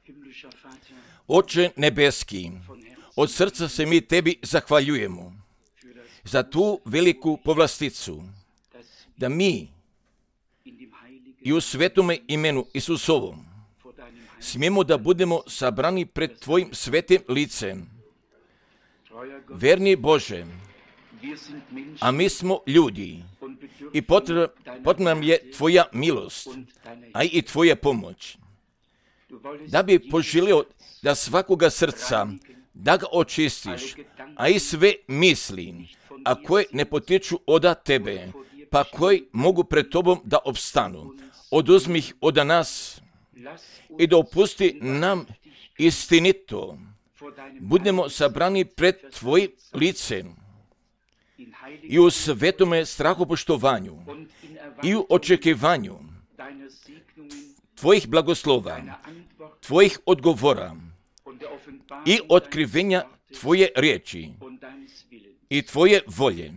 Oče nebeski, od srca se mi tebi zahvaljujemo za tu veliku povlasticu, da mi i u svetome imenu Isusovom smijemo da budemo sabrani pred tvojim svetim licem. Verni Bože, a mi smo ljudi i potrebna nam je tvoja milost, a i tvoja pomoć. Da bi poželio da svakoga srca, da ga očistiš, a i sve misli, a koje ne potiču od tebe, pa koji mogu pred tobom da opstanu. Oduzmi ih od nas i dopusti nam istinito. Budemo sabrani pred tvojim licem i u svetome strahopoštovanju i u očekivanju tvojih blagoslova, tvojih odgovora i otkrivenja tvoje riječi i tvoje volje.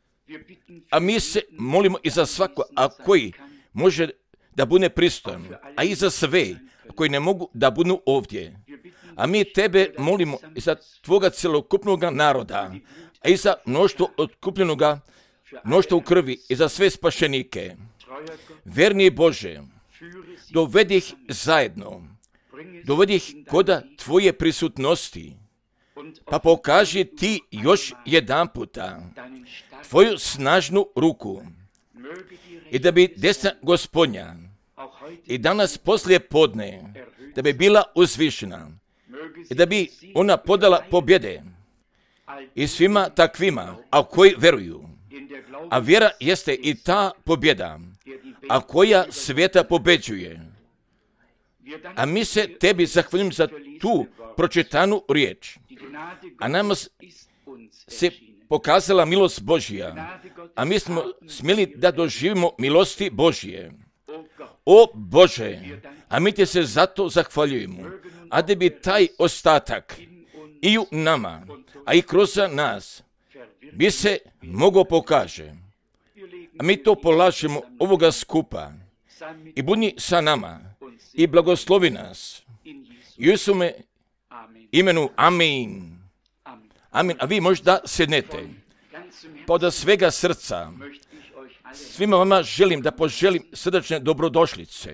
A mi se molimo i za svako, a koji može da bude pristojan, a i za sve koji ne mogu da budu ovdje. A mi tebe molimo i za tvoga celokupnog naroda, a i za mnoštvo otkupljenoga, mnoštvo u krvi i za sve spašenike. Verni Bože, dovedi ih zajedno, dovedi ih koda tvoje prisutnosti, pa pokaži ti još jedan puta tvoju snažnu ruku i da bi desna Gospodnja i danas poslije podne da bi bila uzvišena i da bi ona podala pobjede i svima takvima, a koji veruju. A vjera jeste i ta pobjeda, a koja svijeta pobeđuje. A mi se tebi zahvaljujem za tu pročitanu riječ. A nama se pokazala milost Božja, a mi smo smjeli da doživimo milosti Božje. O Bože, a mi ti se zato zahvaljujemo, a da bi taj ostatak i u nama, a i kroz nas, bi se mogao pokaže. A mi to polažemo ovoga skupa i budi sa nama i blagoslovi nas. I u Isume imenu amin. Amin. A vi možda sjednete. Pa od svega srca svima vama želim da poželim srdačne dobrodošlice.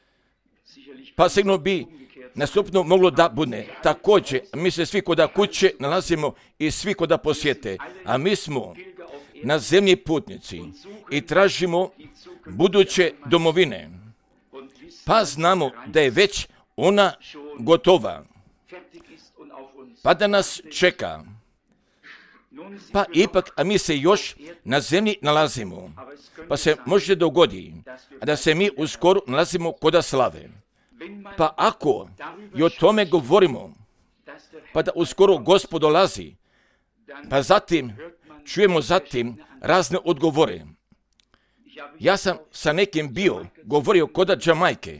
Pa sigurno bi nastupno moglo da bude. Također, mi se svi koda kuće nalazimo i svi koda posjete. A mi smo na zemlji putnici i tražimo buduće domovine. Pa znamo da je već ona gotova. Pa da nas čeka. Pa ipak, a mi se još na zemlji nalazimo. Pa se može dogodi, a da se mi uskoro nalazimo koda slave. Pa ako i o tome govorimo, pa da uskoro Gospod dolazi, pa zatim čujemo razne odgovore. Ja sam sa nekim govorio koda Jamajke,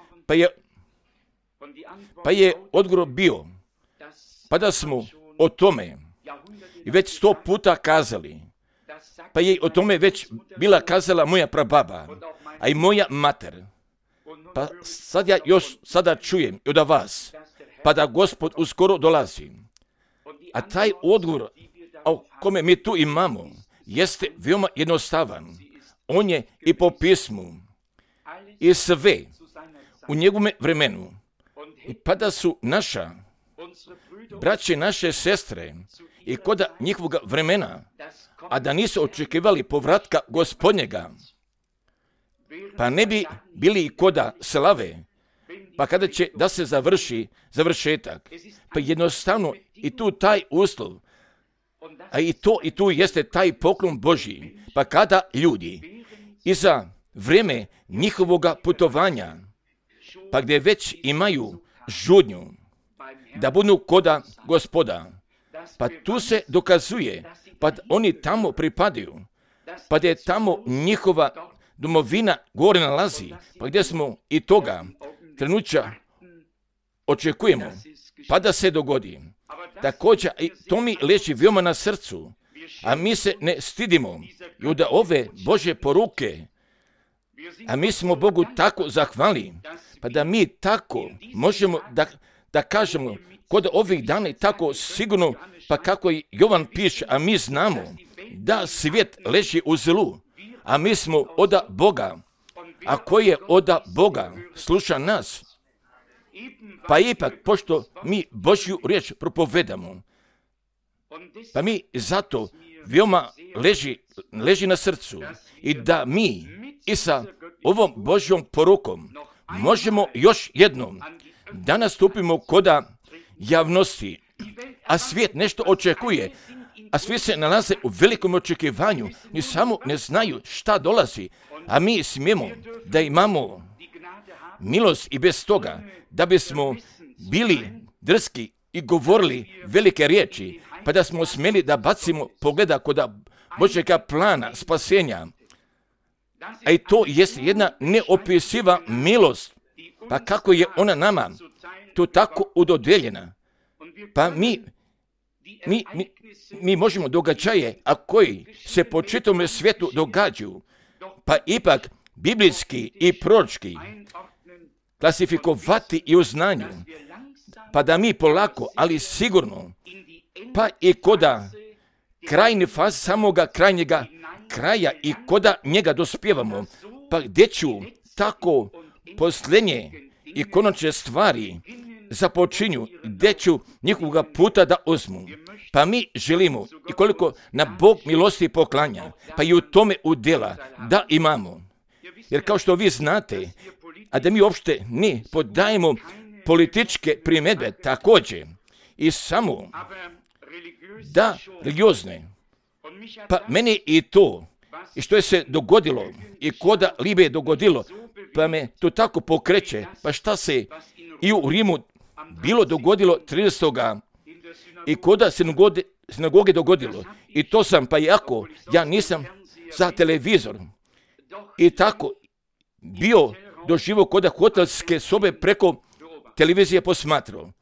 pa je odgovor bio, pa da smo o tome i već 100 puta kazali, pa je o tome već bila kazala moja prababa, a i moja mater. Pa sad ja još sada čujem od vas, pa da Gospod uskoro dolazi. A taj odgovor, o kome mi tu imamo, jeste veoma jednostavan. On je i po pismu i sve u njegovome vremenu. I pa da su naša braće, naše sestre i koda njihovog vremena, a da nisu očekivali povratka Gospodnjega, pa ne bi bili i koda slave, pa kada će da se završi završetak, pa jednostavno i tu taj uslov, a i tu jeste taj poklon Božji, pa kada ljudi i za vrijeme njihovoga putovanja, pa gdje već imaju žudnju da budu koda Gospoda, pa tu se dokazuje, pa oni tamo pripadaju, pa gdje tamo njihova domovina gore nalazi, pa gdje smo i toga trenuća očekujemo, pa da se dogodi. Također, i to mi leži veoma na srcu, a mi se ne stidimo i od ove Božje poruke, A mi smo Bogu tako zahvali, pa da mi tako možemo da kažemo kod ovih dana i tako sigurno, pa kako Jovan piše, a mi znamo da svijet leži u zlu, a mi smo od Boga, a koji je od Boga sluša nas, pa ipak, pošto mi Božju riječ propovedamo, pa mi zato veoma leži na srcu i da mi i sa ovom Božjom porukom možemo još jednom da nastupimo kod javnosti, a svijet nešto očekuje, a svi se nalaze u velikom očekivanju, ni samo ne znaju šta dolazi, a mi smijemo da imamo milost i bez toga, da bismo bili drski i govorili velike riječi, pa da smo smjeli da bacimo pogleda kod Božjega plana spasenja. A i to jest jedna neopisiva milost, pa kako je ona nama to tako udodeljena. Pa mi možemo događaje, a koji se po čitavom svijetu događaju, pa ipak biblijski i proročki klasifikovati i u znanju, pa da mi polako, ali sigurno, pa i koda krajnje faze samoga krajnjega kraja i koda njega dospijevamo, pa gdje ću tako posljednje i konačne stvari započinju, gdje ću njihovoga puta da uzmu. Pa mi želimo i koliko na Bog milosti poklanja, pa i u tome udjela da imamo. Jer kao što vi znate, a da mi uopšte ne podajemo političke primjedbe također i samo da religiozne. Pa meni i to, i što je se dogodilo i koda Libe dogodilo, pa me to tako pokreće, pa šta se i u Rimu bilo dogodilo 30. i koda sinagoge dogodilo. I to sam, pa iako ja nisam za televizor i tako bio doživio koda hotelske sobe preko televizije posmatrao.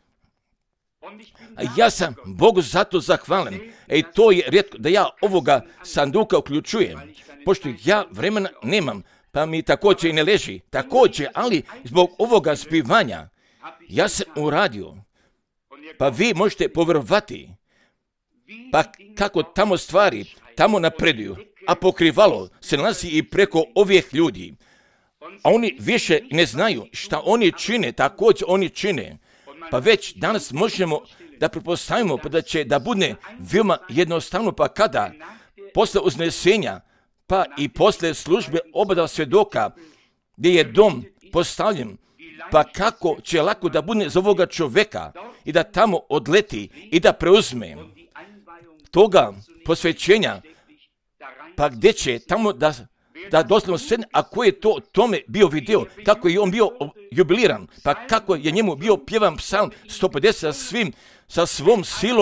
A ja sam Bogu zato zahvalan. I to je rijetko da ja ovoga sanduka uključujem, pošto ja vremena nemam, pa mi također i ne leži. Također, ali zbog ovoga spivanja ja sam uradio. Pa vi možete povjerovati, pa kako tamo stvari, tamo napreduju, a pokrivalo se nalazi i preko ovih ljudi. A oni više ne znaju šta oni čine, također oni čine. Pa već danas možemo da pretpostavimo pa da će da bude veoma jednostavno, pa kada posle uznesenja, pa i posle službe oba svjedoka, gdje je dom postavljen, pa kako će lako da bude za ovoga čovjeka i da tamo odleti i da preuzme toga posvećenja, pa gdje će tamo da doslovno sedne, a ko je to tome bio video, kako je on bio jubiliran, pa kako je njemu bio pjevan psalm 150 sa svom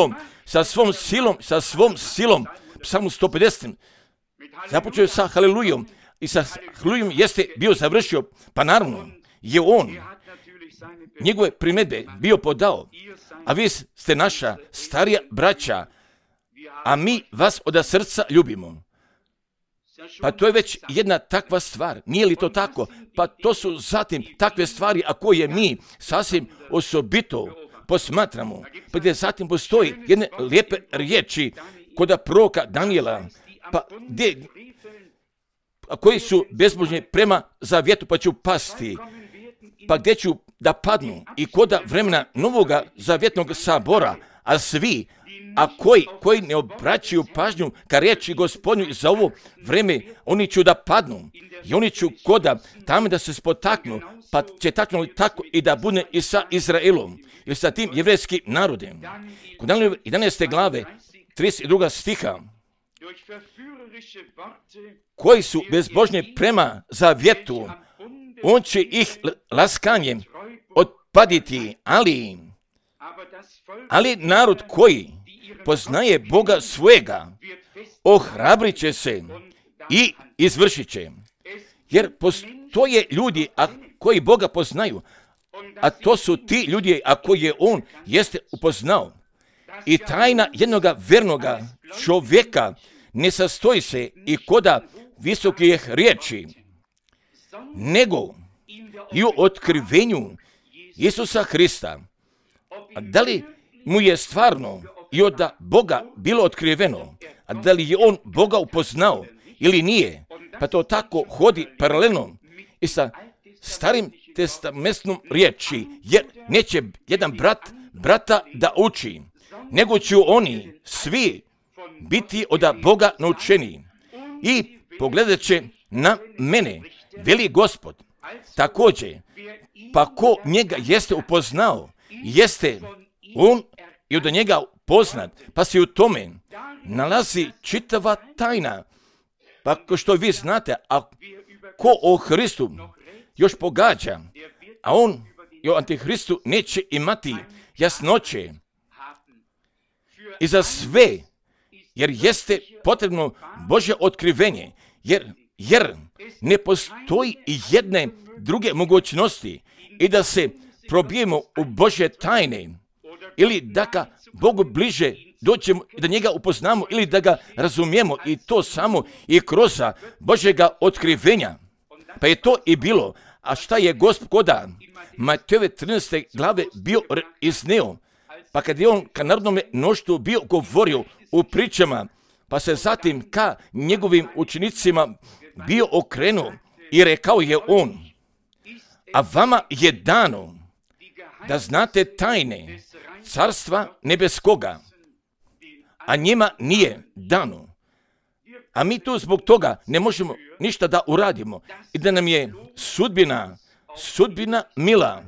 silom, psalm 150. Započeo sa halelujom i sa halelujom jeste bio završio, pa naravno je on njegove primjedbe bio podao, a vi ste naša starija braća, a mi vas od srca ljubimo. Pa to je već jedna takva stvar, nije li to tako? Pa to su zatim takve stvari, a koje mi sasvim osobito posmatramo, pa gdje zatim postoji jedne lijepe riječi kod proroka Danijela, pa gdje, a koji su bezbožni prema zavjetu pa ću pasti, pa gdje ću da padnu i koda vremena novoga zavjetnog sabora, a svi, a koji ne obraćaju pažnju ka riječi Gospodnju za ovo vreme, oni ću da padnu i oni ću koda tamo da se spotaknu, pa će tačno tako i da bude i sa Izraelom ili sa tim jevrejskim narodem. Kod 11. glave 32. stiha, koji su bezbožni prema zavjetu, on će ih laskanjem otpaditi, ali narod koji poznaje Boga svojega, ohrabrit će se i izvršit će. Jer postoje ljudi koji Boga poznaju, a to su ti ljudi a koje je on jeste upoznao. I tajna jednoga vernoga čovjeka ne sastoji se i koda visokih riječi, nego i u otkrivenju Isusa Hrista. A da li mu je stvarno i od Boga bilo otkriveno, a da li je on Boga upoznao ili nije, pa to tako hodi paralelno i sa Starim testamentnom riječi, jer neće jedan brata da uči, nego će oni svi biti od Boga naučeni i pogledat će na mene, veli Gospod. Također, pa ko njega jeste upoznao, jeste on i od njega poznat, pa se u tome nalazi čitava tajna. Pa ko što vi znate, a ko o Hristu još pogađa, a on i o Antihristu neće imati jasnoće i za sve, jer jeste potrebno Božje otkrivenje, jer ne postoji i jedne druge mogućnosti i da se probijemo u Božje tajne ili da ga Bogu bliže dođemo i da njega upoznamo ili da ga razumijemo i to samo i kroz Božjega otkrivenja. Pa je to i bilo. A šta je Gospoda Matejove 13. glave bio izneo? Pa kad je on ka narodnome mnoštvu bio govorio u pričama, pa se zatim ka njegovim učenicima bio okrenuo i rekao je on, a vama je dano da znate tajne carstva nebeskoga, a njima nije dano. A mi tu zbog toga ne možemo ništa da uradimo i da nam je sudbina mila.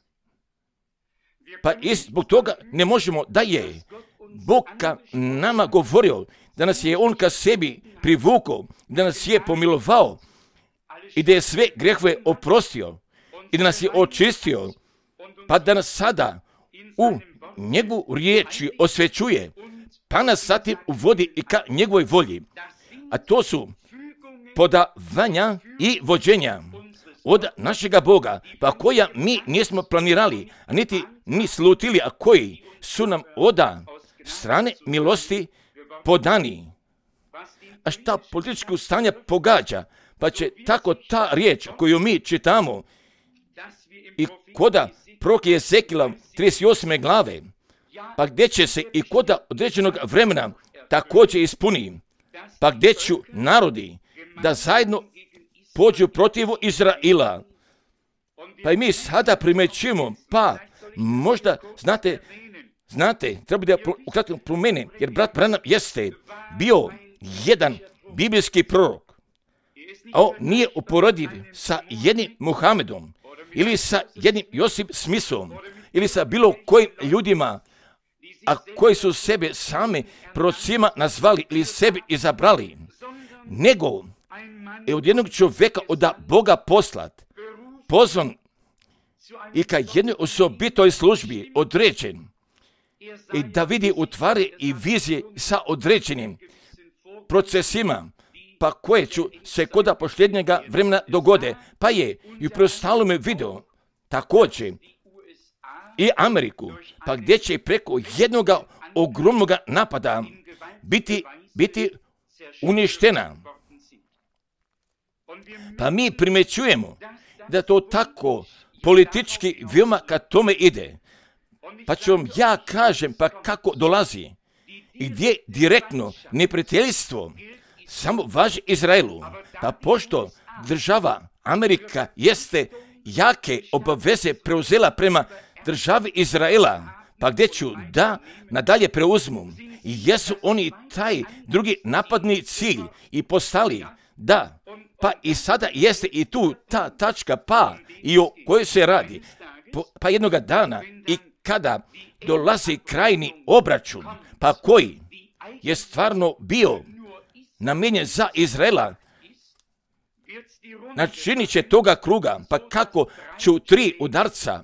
Pa i zbog toga ne možemo da je Bog ka nama govorio, da nas je on ka sebi privukao, da nas je pomilovao i da je sve grehove oprostio i da nas je očistio, pa da nas sada u njegovu riječi osvećuje, pa nas zatim uvodi i ka njegovoj volji. A to su podavanja i vođenja od našega Boga, pa koja mi nismo planirali, a niti ni slutili, a koji su nam od strane milosti podani. A šta političko stanje pogađa, pa će tako ta riječ koju mi čitamo i koda proroka Ezekila 38. glave, pa gdje će se i koda određenog vremena također ispuni, pa gdje ću narodi da zajedno pođu protiv Izraila. Pa i mi sada primećujemo, pa možda znate, treba da ukratko promene, jer brat Branham jeste bio jedan biblijski prorok, a on nije uporediv sa jednim Muhamedom ili sa jednim Josip Smithom ili sa bilo kojim ljudima, a koji su sebe sami prorocima nazvali ili sebi izabrali, nego je od jednog čovjeka od Boga poslat, pozvan i ka jednoj osobitoj službi određen i da vidi u tvari i vizije sa određenim procesima, pa koje ću se koda posljednjega vremena dogode, pa je i u preostalome video također i Ameriku, pa gdje će preko jednog ogromnog napada biti uništena. Pa mi primećujemo da to tako politički veoma ka tome ide. Pa ću vam ja kažem pa kako dolazi i gdje direktno neprijateljstvo samo važi Izraelu. Pa pošto država Amerika jeste jake obaveze preuzela prema državi Izraela, pa gdje ću da nadalje preuzmu i jesu oni taj drugi napadni cilj i postali da, pa i sada jeste i tu ta tačka pa i o kojoj se radi, pa jednoga dana i kada dolazi krajni obračun, pa koji je stvarno bio namijenjen za Izraela, načinit će toga kruga, pa kako će 3 udarca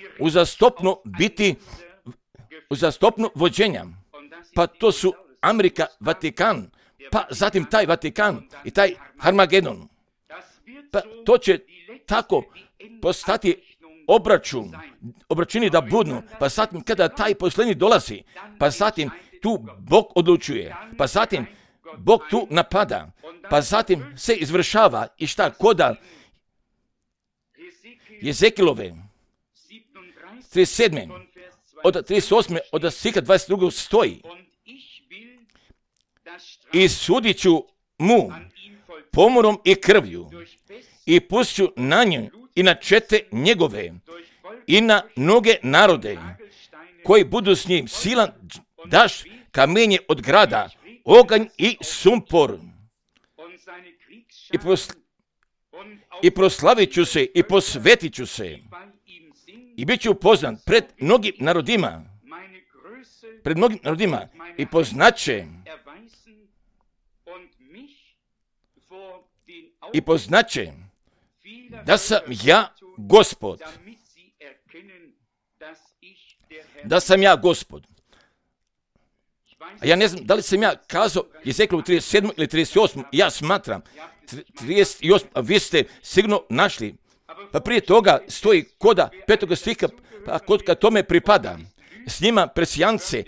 uzastopno vođenja, pa to su Amerika, Vatikan, pa zatim taj Vatikan i taj Harmagedon. Pa to će tako postati obračuni da budnu, pa zatim kada taj posljednji dolazi, pa zatim tu Bog odlučuje, pa zatim Bog tu napada, pa zatim se izvršava i šta koda Jezekilove 37. od 38. od stiha 22. stoji: i sudit ću mu pomorom i krvlju i pustit ću na nju i na čete njegove i na mnoge narode koji budu s njim silan daš, kamenje od grada, oganj i sumpor. I proslavit ću se i posvetit ću se i bit ću poznan pred mnogim narodima i poznaće da sam ja Gospod. Da sam ja Gospod. A ja ne znam da li sam ja kazao Jezekielu 37. ili 38. Ja smatram 38. A vi ste sigurno našli. Pa prije toga stoji koda 5. stiha, pa kod tome pripada. S njima Persijance,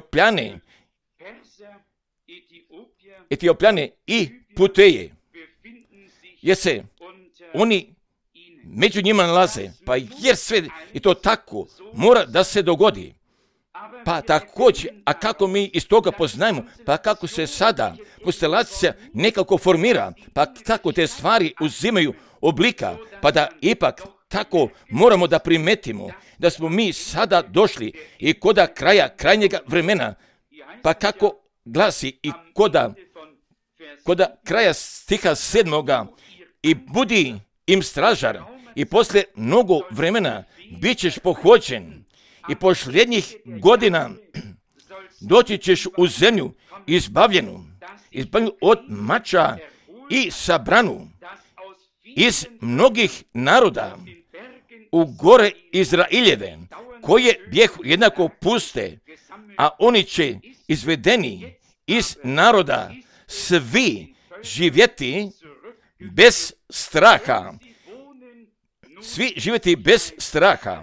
Etiopljane i Puteje. Jer se oni među njima nalaze, pa jer sve i to tako mora da se dogodi. Pa također, a kako mi iz toga poznajemo, pa kako se sada konstelacija nekako formira, pa kako te stvari uzimaju oblika, pa da ipak tako moramo da primetimo da smo mi sada došli i koda krajnjega vremena, pa kako glasi i koda kraja stiha 7. i budi im stražar i poslije mnogo vremena bit ćeš pohođen i posljednjih godina doći ćeš u zemlju izbavljenu od mača i sabranu iz mnogih naroda u gore Izraeljeve, koje bjehu jednako puste, a oni će izvedeni iz naroda svi živjeti bez straha. Svi živjeti bez straha.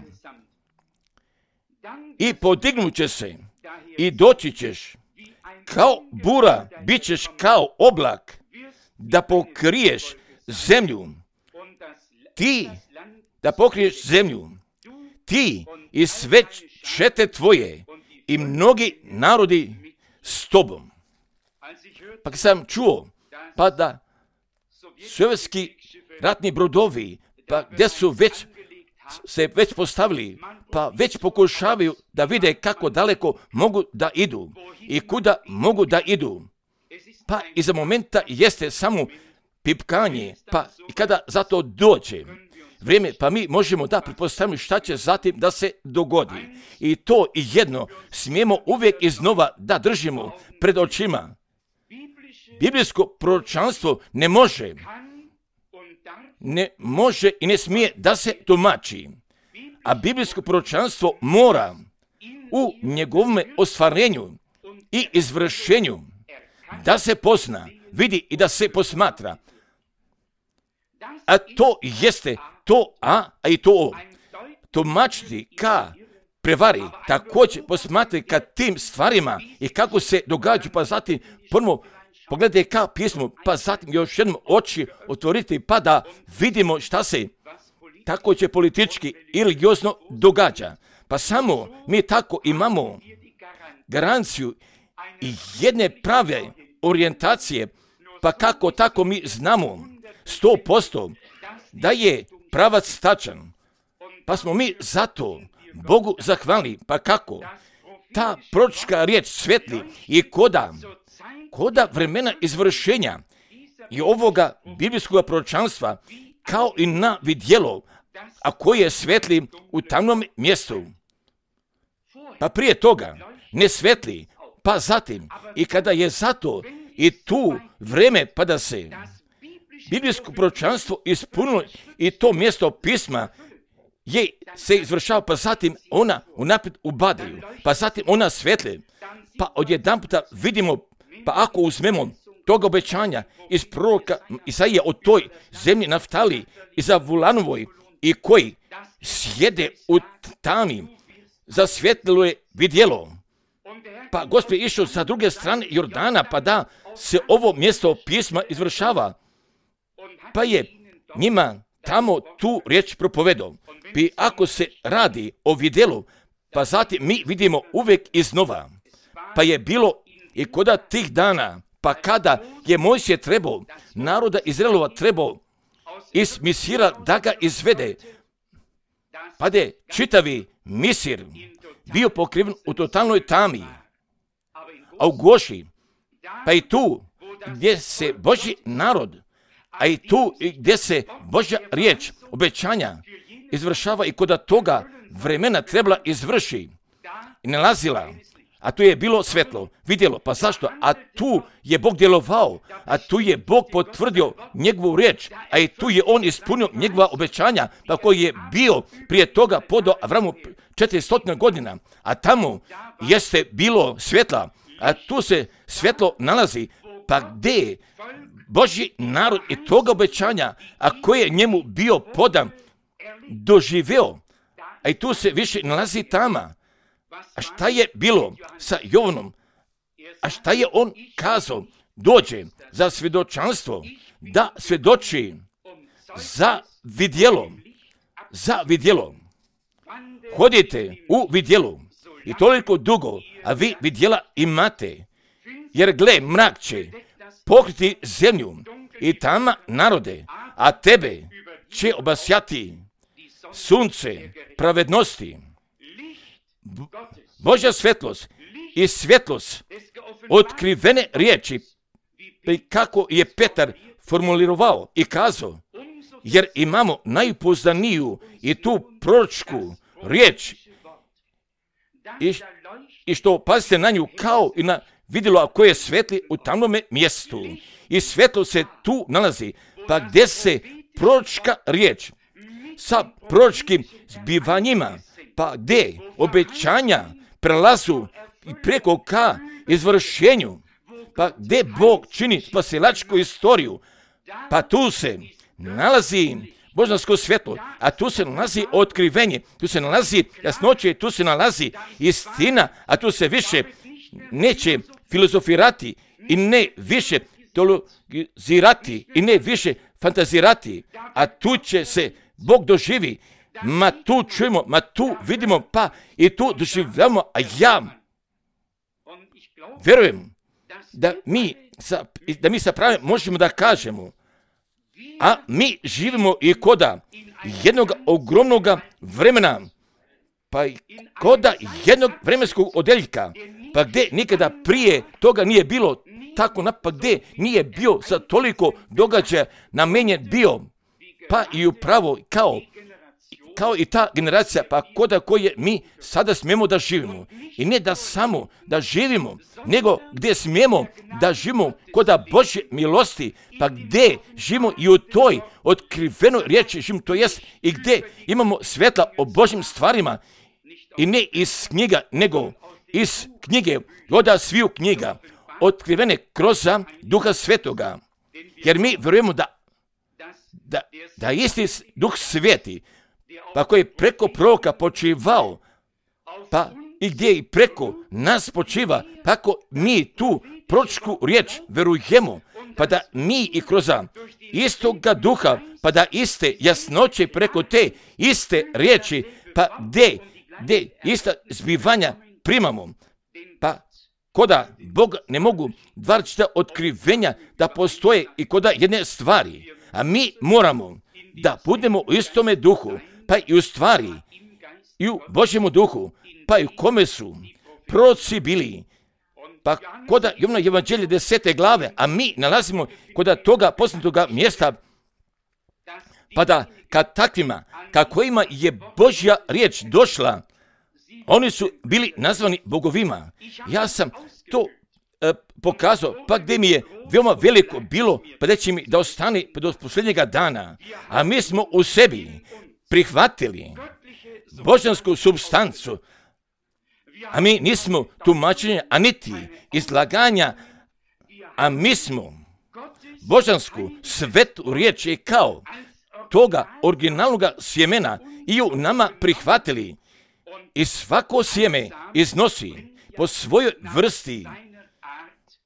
I podignut će se i doći ćeš kao bura, bit ćeš kao oblak da pokriješ zemlju. Ti da pokriješ zemlju. Ti i sve čete tvoje i mnogi narodi s tobom. Pa kad sam čuo, pa da sovjetski ratni brodovi, pa gdje su se već postavili, pa već pokušavaju da vide kako daleko mogu da idu i kuda mogu da idu. Pa iza momenta jeste samo pipkanje, pa i kada za to dođe vrijeme, pa mi možemo da pretpostavimo šta će zatim da se dogodi. I to i jedno smijemo uvijek iznova da držimo pred očima. Biblijsko proročanstvo ne može i ne smije da se tumači. A biblijsko proročanstvo mora u njegovom ostvarenju i izvršenju da se pozna, vidi i da se posmatra. A to jeste to A, a i to O. Tumačiti ka prevari, također posmatrati ka tim stvarima i kako se događaju, pa zatim prvo pogledajte ka pismu, pa zatim još jednom oči otvoriti, pa da vidimo šta se također politički i religiozno događa. Pa samo mi tako imamo garanciju i jedne prave orijentacije, pa kako tako mi znamo 100% da je pravac tačan. Pa smo mi zato Bogu zahvalni, pa kako? Ta proročka riječ svetli i koda vremena izvršenja i ovoga biblijskog proročanstva kao i na vidjelo, a koji je svetli u tamnom mjestu. Pa prije toga ne svetli, pa zatim i kada je zato i tu vreme pa da se biblijsko proročanstvo ispunilo i to mjesto pisma se izvršava, pa zatim ona unaprijed ubadaju, pa zatim ona svetle, pa odjedanputa vidimo, pa ako uzmemo toga obećanja iz proroka Isaije o toj zemlji Naftali i za Vulanovoj i koji sjede u tami, zasvjetlilo je vidjelo. Pa Gospod je išao sa druge strane Jordana, pa da se ovo mjesto pisma izvršava. Pa je njima tamo tu riječ propovedao. I ako se radi o vidjelu, pa zatim mi vidimo uvijek iznova. Pa je bilo i koda tih dana, pa kada je Mojsije trebao, naroda Izraelova trebao iz Misira da ga izvede, pa je čitavi Misir bio pokriven u totalnoj tami, a u Goši, pa i tu gdje se Božji narod, a i tu gdje se Božja riječ, obećanja izvršava i koda toga vremena trebala izvrši i nalazila, a tu je bilo svetlo, vidjelo, pa zašto? A tu je Bog djelovao, a tu je Bog potvrdio njegovu riječ, a i tu je on ispunio njegova obećanja, pa koji je bio prije toga podao Avramu 400 godina, a tamo jeste bilo svjetla, a tu se svjetlo nalazi, pa gdje Božji narod i toga obećanja, a koji je njemu bio podan, doživeo, a i tu se više nalazi tama. A šta je bilo sa Jovanom? A šta je on kazao? Dođe za svjedočanstvo, da svjedoči za vidjelo. Za vidjelo. Hodite u vidjelu i toliko dugo, a vi vidjela imate. Jer gle, mrak će pokriti zemlju i tama narode, a tebe će obasjati sunce pravednosti. Božja svjetlost i svjetlost otkrivene riječi, kako je Petar formulirao i kazao, jer imamo najpouzdaniju i tu proročku riječ i što pazite na nju kao i na vidjelo koje svetli u tamnome mjestu i svjetlo se tu nalazi, pa gdje se proročka riječ sa proročkim zbivanjima, pa gdje obećanja prelazu i preko ka izvršenju, pa gdje Bog čini spasilačku istoriju, pa tu se nalazi božansko svjetlo, a tu se nalazi otkrivenje, tu se nalazi jasnoće, tu se nalazi istina, a tu se više neće filozofirati i ne više teologizirati i ne više fantazirati, a tu će se Bog doživi, ma tu čujemo, ma tu vidimo, pa i tu doživljamo, a ja vjerujem da mi sa pravim možemo da kažemo, a mi živimo i koda jednog ogromnog vremena, pa i koda jednog vremenskog odeljka, pa gdje nikada prije toga nije bilo tako, pa gdje nije bio za toliko događaja namenjen bio, pa i upravo kao i ta generacija, pa koda koje mi sada smijemo da živimo. I ne da samo da živimo, nego gdje smijemo da živimo koda Božje milosti, pa gdje živimo i u toj otkrivenoj riječi živimo, to jest i gdje imamo svjetla o Božjim stvarima i ne iz knjiga, nego iz knjige, od sviju knjiga, otkrivene kroz Duha Svetoga. Jer mi vjerujemo da isti Duh Sveti, pa koji je preko proroka počivao, pa i gdje i preko nas počiva, pa ako mi tu proročku riječ verujemo, pa da mi i kroz istoga duha, pa da iste jasnoće preko te iste riječi, pa gdje ista zbivanja primamo, pa koda Bog ne mogu dva različita otkrivenja da postoje i koda jedne stvari, a mi moramo da budemo u istome duhu, pa i u stvari, i u Božjemu duhu, pa i u kome su proroci bili, pa koda Jovana Evanđelje 10. glave, a mi nalazimo koda toga poznatoga mjesta, pa da kad takvima, kako ima je Božja riječ došla, oni su bili nazvani bogovima. Ja sam to pokazao, pa gdje mi je veoma veliko bilo, pa da će mi da ostane do posljednjega dana, a mi smo u sebi prihvatili božansku supstancu, a mi nismo tumačenja, a niti izlaganja, a mi smo božansku svetu riječ je kao toga originalnog sjemena i u nama prihvatili i svako sjeme iznosi po svojoj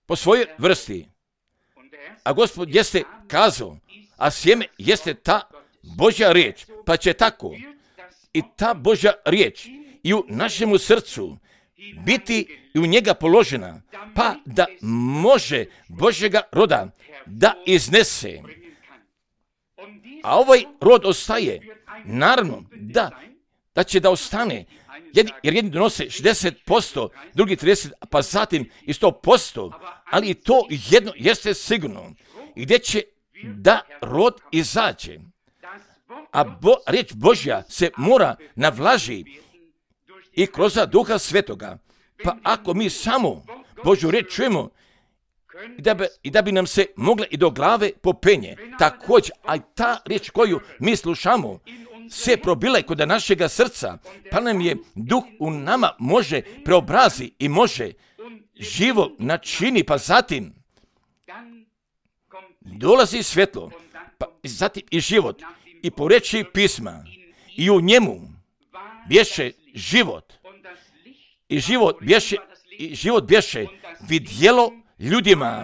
vrsti. A Gospod jeste kazao, a sjeme jeste ta Božja riječ, pa će tako i ta Božja riječ i u našemu srcu biti i u njega položena, pa da može Božjega roda da iznese. A ovaj rod ostaje, naravno da će da ostane, jer jedni donose 60%, drugi 30%, pa zatim i 100%, ali i to jedno jeste sigurno, gdje će da rod izađe. A riječ Božja se mora navlaži i kroz Duha Svetoga. Pa ako mi samo Božju riječ čujemo i da bi nam se mogla i do glave popenje, također, a ta riječ koju mi slušamo se probila i kod našega srca, pa nam je duh u nama može preobrazi i može živo načini, pa zatim dolazi svjetlo, pa zatim i život i po riječi pisma i u njemu bješe život i život bješe vidjelo ljudima.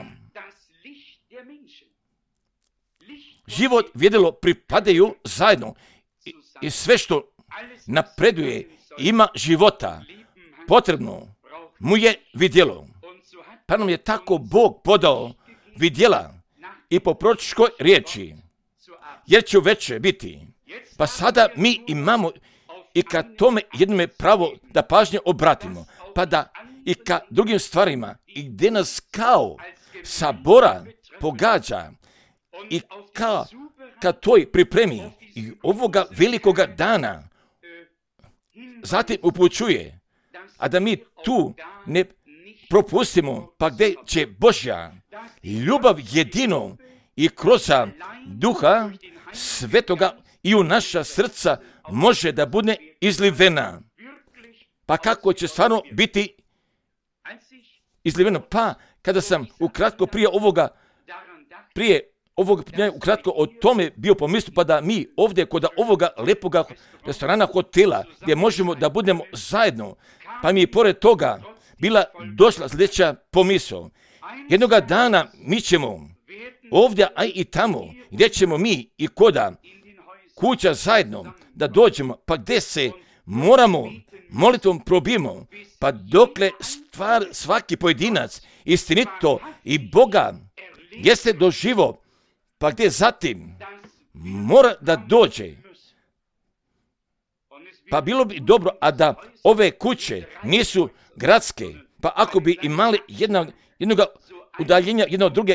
Život vidjelo pripadaju zajedno i sve što napreduje ima života, potrebno mu je vidjelo. Pa nam je tako Bog podao vidjela i po proročkoj riječi, jer će veće biti. Pa sada mi imamo i ka tome jednome pravo da pažnje obratimo, pa da i ka drugim stvarima, i gdje nas kao sabora pogađa i ka toj pripremi i ovoga velikoga dana zatim upućuje, a da mi tu ne propustimo, pa gdje će Božja ljubav jedino i kroz Duha Svetoga i u naša srca može da bude izlivena. Pa kako će stvarno biti izliveno? Pa kada sam ukratko prije ovoga ukratko o tome bio pomislio, pa da mi ovdje kod ovoga lepoga restorana, hotela, gdje možemo da budemo zajedno, pa mi je pored toga bila došla sljedeća pomisao. Jednoga dana mi ćemo ovdje, a i tamo, gdje ćemo mi i koda kuća zajedno da dođemo, pa gdje se moramo molitvom probimo, pa dokle svaki pojedinac istinito i Boga jeste doživo, pa gdje zatim mora da dođe. Pa bilo bi dobro, a da ove kuće nisu gradske, pa ako bi imali jednoga udaljenja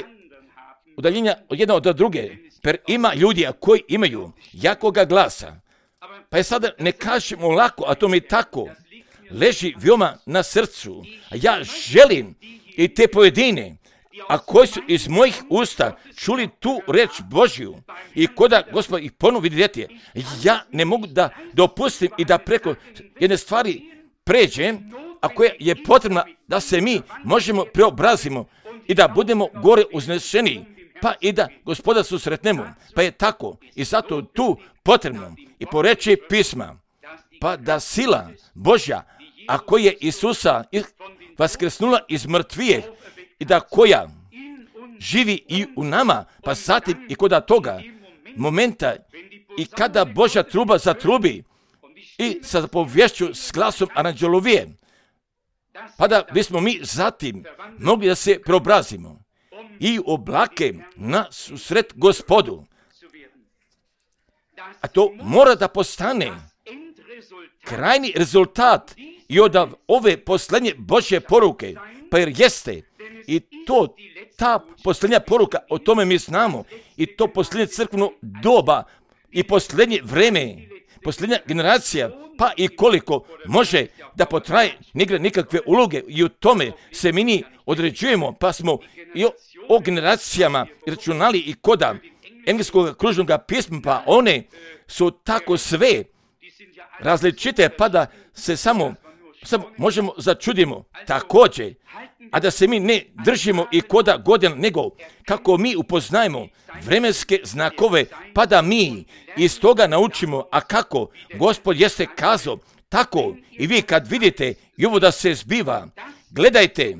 jedna od druge, per ima ljudi koji imaju jakoga glasa. Pa je sada ne kažemo lako, a to mi tako leži veoma na srcu. A ja želim i te pojedine, a koji su iz mojih usta čuli tu reč Božju i koda Gospod ih ponovo vidjeti, ja ne mogu da dopustim i da preko jedne stvari pređem, a koja je potrebna da se mi možemo preobrazimo i da budemo gore uzneseni, pa i da Gospoda susretnemo. Pa je tako i zato tu potrebno i po reči pisma, pa da sila Božja, a koja je Isusa vaskrsnula iz mrtvije i da koja živi i u nama, pa zatim i kod toga momenta i kada Božja truba zatrubi i sa zapovješću s glasom aranđelovije, pa da bismo mi zatim mogli da se preobrazimo i oblake na susret Gospodu. A to mora da postane krajni rezultat i od ove posljednje Božje poruke, pa jer jeste i to ta posljednja poruka, o tome mi znamo, i to posljednje crkveno doba i posljednje vreme, posljednja generacija, pa i koliko može da potraje, ne igra nikakve uloge i u tome se mi određujemo, pa smo i o generacijama računali i koda engleskog kružnog pisma, pa one su tako sve različite, pa da se samo možemo začudimo također, a da se mi ne držimo i koda godina, nego kako mi upoznajemo vremenske znakove, pa da mi iz toga naučimo, a kako Gospod jeste kazao, tako i vi kad vidite i ovo da se zbiva, gledajte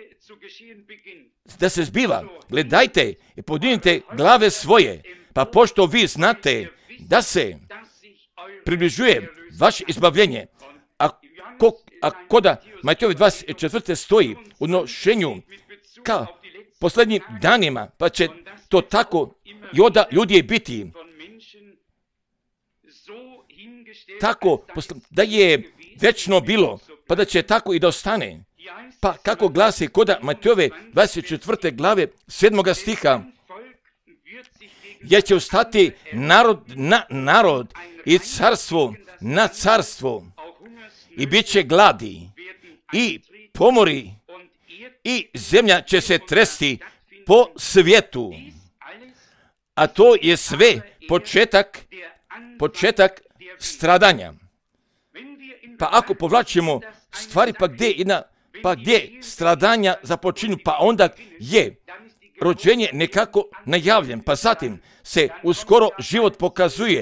da se zbiva, gledajte i podignite glave svoje, pa pošto vi znate da se približuje vaše izbavljenje. A koda Matejove 24. stoji u nošenju ka posljednjim danima, pa će to tako i onda ljudi biti tako da je večno bilo, pa da će tako i da ostane. Pa kako glasi koda Matejove 24. glave 7. stiha, jer će ustati narod na narod i carstvo na carstvo i bit će gladi i pomori i zemlja će se tresti po svijetu. A to je sve početak stradanja. Pa ako povlačimo stvari, pa gdje stradanja započinju, pa onda je rođenje nekako najavljen, pa zatim se uskoro život pokazuje.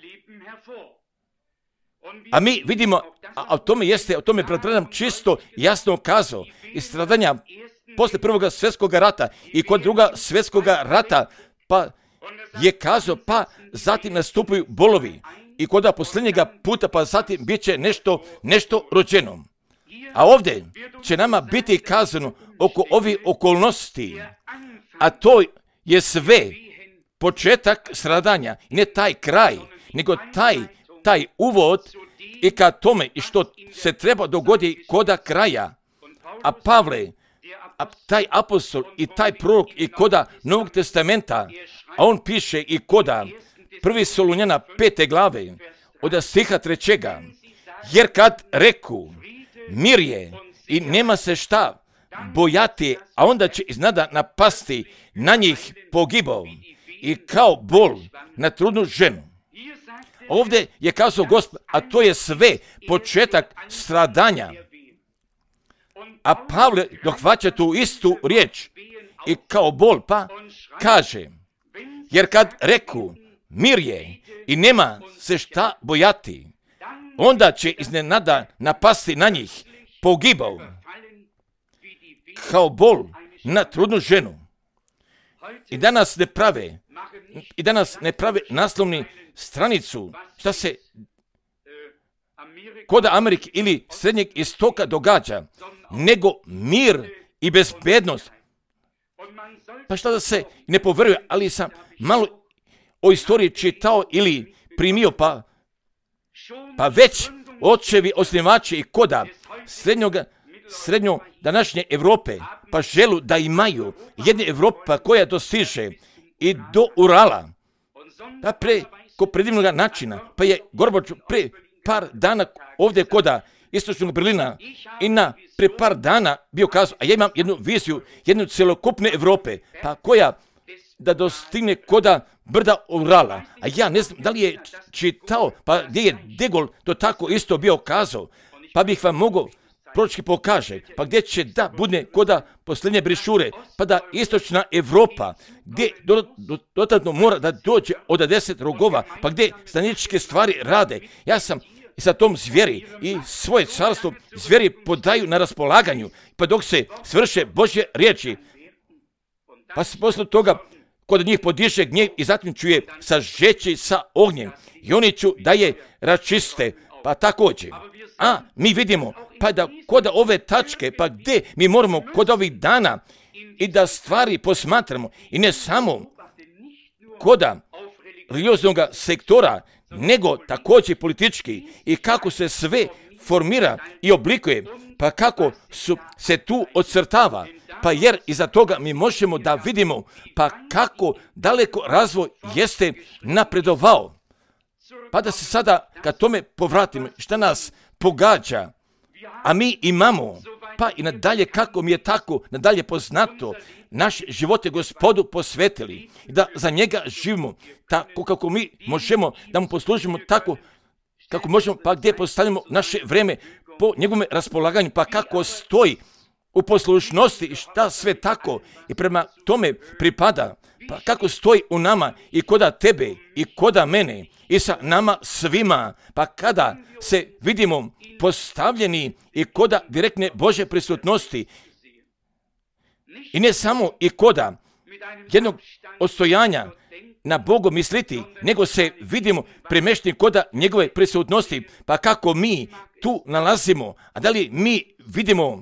A mi vidimo, a o tome brat čisto jasno kazao, i stradanja posle Prvog svjetskog rata i kod Drugog svjetskog rata, pa je kazao, pa zatim nastupaju bolovi i kod posljednjega puta, pa zatim bit će nešto rođeno. A ovdje će nama biti kazano oko ovih okolnosti, a to je sve početak stradanja, ne taj kraj, nego taj uvod i ka tome i što se treba dogodi koda kraja. A Pavle, taj apostol i taj prorok i koda Novog testamenta, a on piše i koda 1. Solunjana 5. glave od stiha 3. Jer kad reku mir je i nema se šta bojati, a onda će iznada napasti na njih pogibao i kao bol na trudnu ženu. Ovdje je kazao Gospod, a to je sve početak stradanja. A Pavle dohvaća tu istu riječ i kao bol, pa kaže, jer kad reku mir je i nema se šta bojati, onda će iznenada napasti na njih pogibao kao bol na trudnu ženu. I danas ne prave naslovni stranicu šta se kod Amerike ili Srednjeg istoka događa, nego mir i bezbednost. Pa šta da se ne poveruje, ali sam malo o istoriji čitao ili primio, pa već očevi osnivači i koda srednjo današnje Europe, pa želu da imaju jedne Evropa koja dostiže i do Urala, pa preko predivnog načina, pa je Gorbačov pre par dana ovdje koda istočnog Berlina i pre par dana bio kazao, a ja imam jednu viziju, jednu celokupne Evrope, pa koja da dostigne koda brda Urala. A ja ne znam da li je čitao, pa gdje je De Gaulle to tako isto bio kazao, pa bih vam mogao proročki pokaže, pa gdje će da bude koda posljednje brišure, pa da istočna Evropa, gdje dodatno mora da dođe od 10 rogova, pa gdje staničke stvari rade. Ja sam i sa tom zvijeri i svoje carstvo zvijeri podaju na raspolaganju, pa dok se svrše Božje riječi, pa se posle toga kod njih podiše gnjev i zatim čuje sažeći sa ognjem i oni ću da je račiste, pa također. A mi vidimo, pa da kod ove tačke, pa gdje mi moramo kod ovih dana i da stvari posmatramo i ne samo kod religioznog sektora, nego također politički i kako se sve formira i oblikuje, pa kako se tu ocrtava, pa jer iza toga mi možemo da vidimo pa kako daleko razvoj jeste napredovao. Pa da se sada kad tome povratimo, šta nas pogađa, a mi imamo, pa i nadalje kako mi je tako nadalje poznato, naše živote Gospodu posvetili i da za njega živimo tako kako mi možemo da mu poslužimo tako kako možemo, pa gdje postavljamo naše vreme po njegovom raspolaganju, pa kako stoji u poslušnosti i šta sve tako i prema tome pripada, pa kako stoji u nama i koda tebe i koda mene i sa nama svima, pa kada se vidimo postavljeni i koda direktne Božje prisutnosti i ne samo i koda jednog odstojanja na Bogu misliti, nego se vidimo premješteni kod njegove prisutnosti. Pa kako mi tu nalazimo, a da li mi vidimo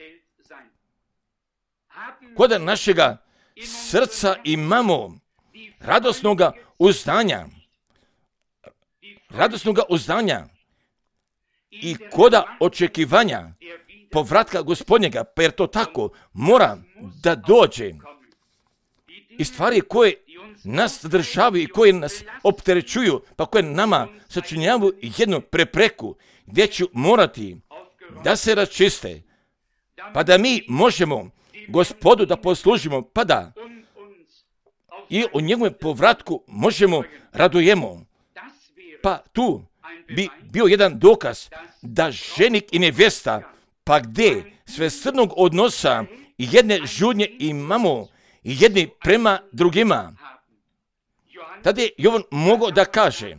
kod našega srca imamo radosnoga uzdanja i koda očekivanja povratka Gospodnjega, pa jer to tako mora da dođe. I stvari koje nas zadržavaju i koje nas opterećuju, pa koje nama sačinjavaju jednu prepreku, gdje ću morati da se raščiste, pa da mi možemo Gospodu da poslužimo, pa da i o njegovom povratku možemo radujemo. Pa tu bi bio jedan dokaz da ženik i nevjesta, pa gdje svesrdnog odnosa i jedne žudnje imamo i jedni prema drugima. Tada je Jovan mogao da kaže,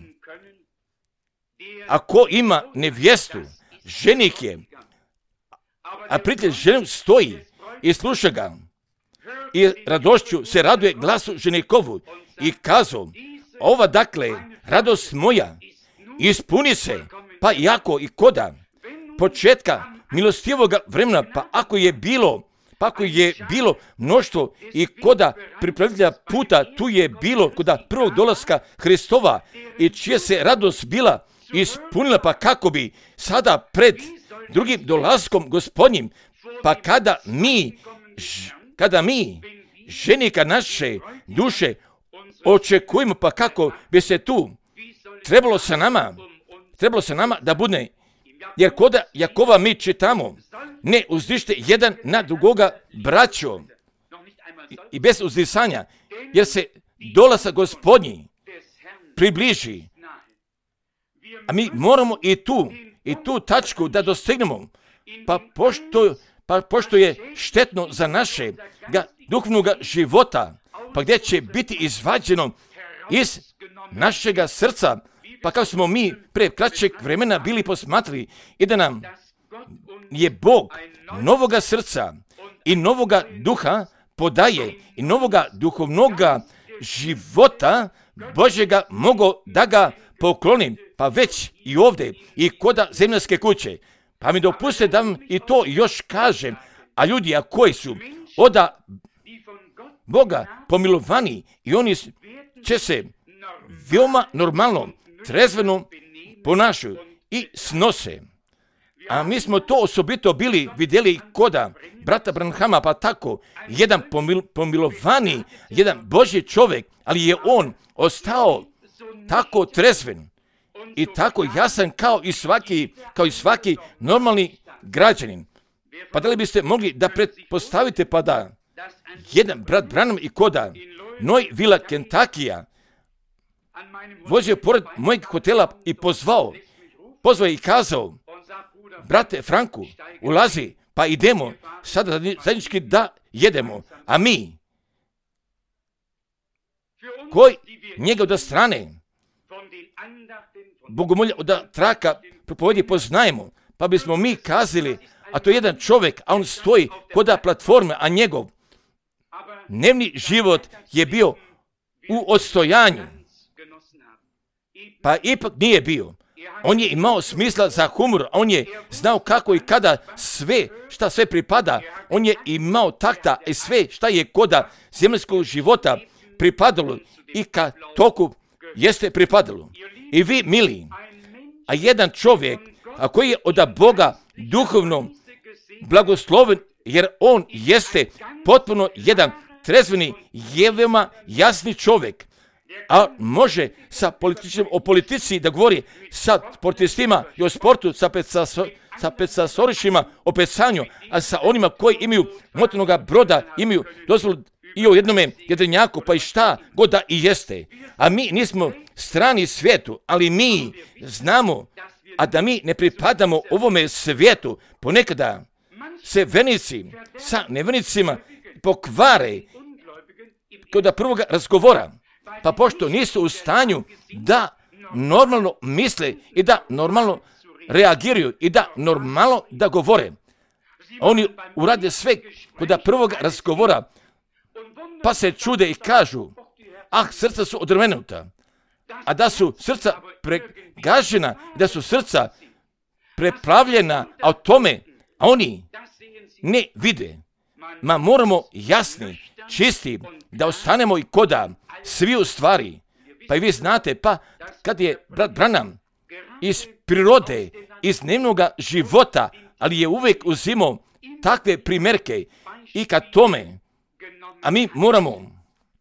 ako ima nevjestu, ženik je, a prijatelj ženom stoji i sluša ga i radošću se raduje glasu ženikovu i kazao, ova dakle radost moja ispuni se, pa jako i koda početka milostivoga vremena, pa ako je bilo mnoštvo i koda pripravitelja puta, tu je bilo koda prvog dolaska Hristova i čija se radost bila ispunila, pa kako bi sada pred drugim dolaskom Gospodnjim, pa kada mi ženika naše duše očekujemo, pa kako bi se tu trebalo sa nama da bude, jer koda Jakova mi čitamo, ne uzdište jedan na drugoga braćo i bez uzdisanja, jer se dolazak Gospodnji približi. A mi moramo i tu tačku da dostignemo, pa pošto je štetno za našeg duhovnog života, pa gdje će biti izvađeno iz našega srca, pa kao smo mi pre kraćeg vremena bili posmatrali i da nam je Bog novoga srca i novoga duha podaje i novoga duhovnoga života Božjega mogo da ga poklonim, pa već i ovdje i koda zemaljske kuće. Pa mi dopustite da vam i to još kažem, a ljudi koji su od Boga pomilovani i oni će se veoma normalno, trezveno ponašaju i snose. A mi smo to osobito vidjeli koda brata Branhama, pa tako, jedan pomilovani, jedan Božji čovjek, ali je on ostao tako trezven i tako jasan kao i svaki normalni građanin. Pa da li biste mogli da pretpostavite pa da jedan brat Branham i koda Louisville, Kentakija, vozio pored mojeg hotela i pozvao i kazao, brate Franku, ulazi, pa idemo sada zajednički da jedemo, a mi, koji njega od strane bogomolja od traka propovedi poznajemo, pa bismo mi kazali, a to je jedan čovjek, a on stoji koda platforme, a njegov dnevni život je bio u odstojanju. Pa ipak nije bio. On je imao smisla za humor, on je znao kako i kada šta sve pripada, on je imao takta i sve šta je koda zemaljskog života pripadalo i ka toku jeste pripadalo. I vi, mili, a jedan čovjek, a koji je od Boga duhovno blagosloven, jer on jeste potpuno jedan trezveni, veoma jasni čovjek, a može o politici da govori sa sportistima i o sportu, sa pecasorišima o pecanju, a sa onima koji imaju motornog broda, imaju dozvolu i o jednome jedrenjaku, pa i šta god da i jeste. A mi nismo strani svijetu, ali mi znamo, a da mi ne pripadamo ovome svijetu. Ponekada se vernici sa nevernicima pokvare kod prvoga razgovora, pa pošto nisu u stanju da normalno misle i da normalno reagiraju i da normalno da govore. Oni urade sve kod prvog razgovora, pa se čude i kažu, srca su odrvenuta, a da su srca pregažena, da su srca preplavljena, a o tome oni ne vide. Moramo jasni, čisti, da ostanemo i koda svi u stvari. Pa i vi znate, kad je brat Branham iz prirode, iz dnevnog života, ali je uvijek uzimao takve primjerke i kad tome, a mi moramo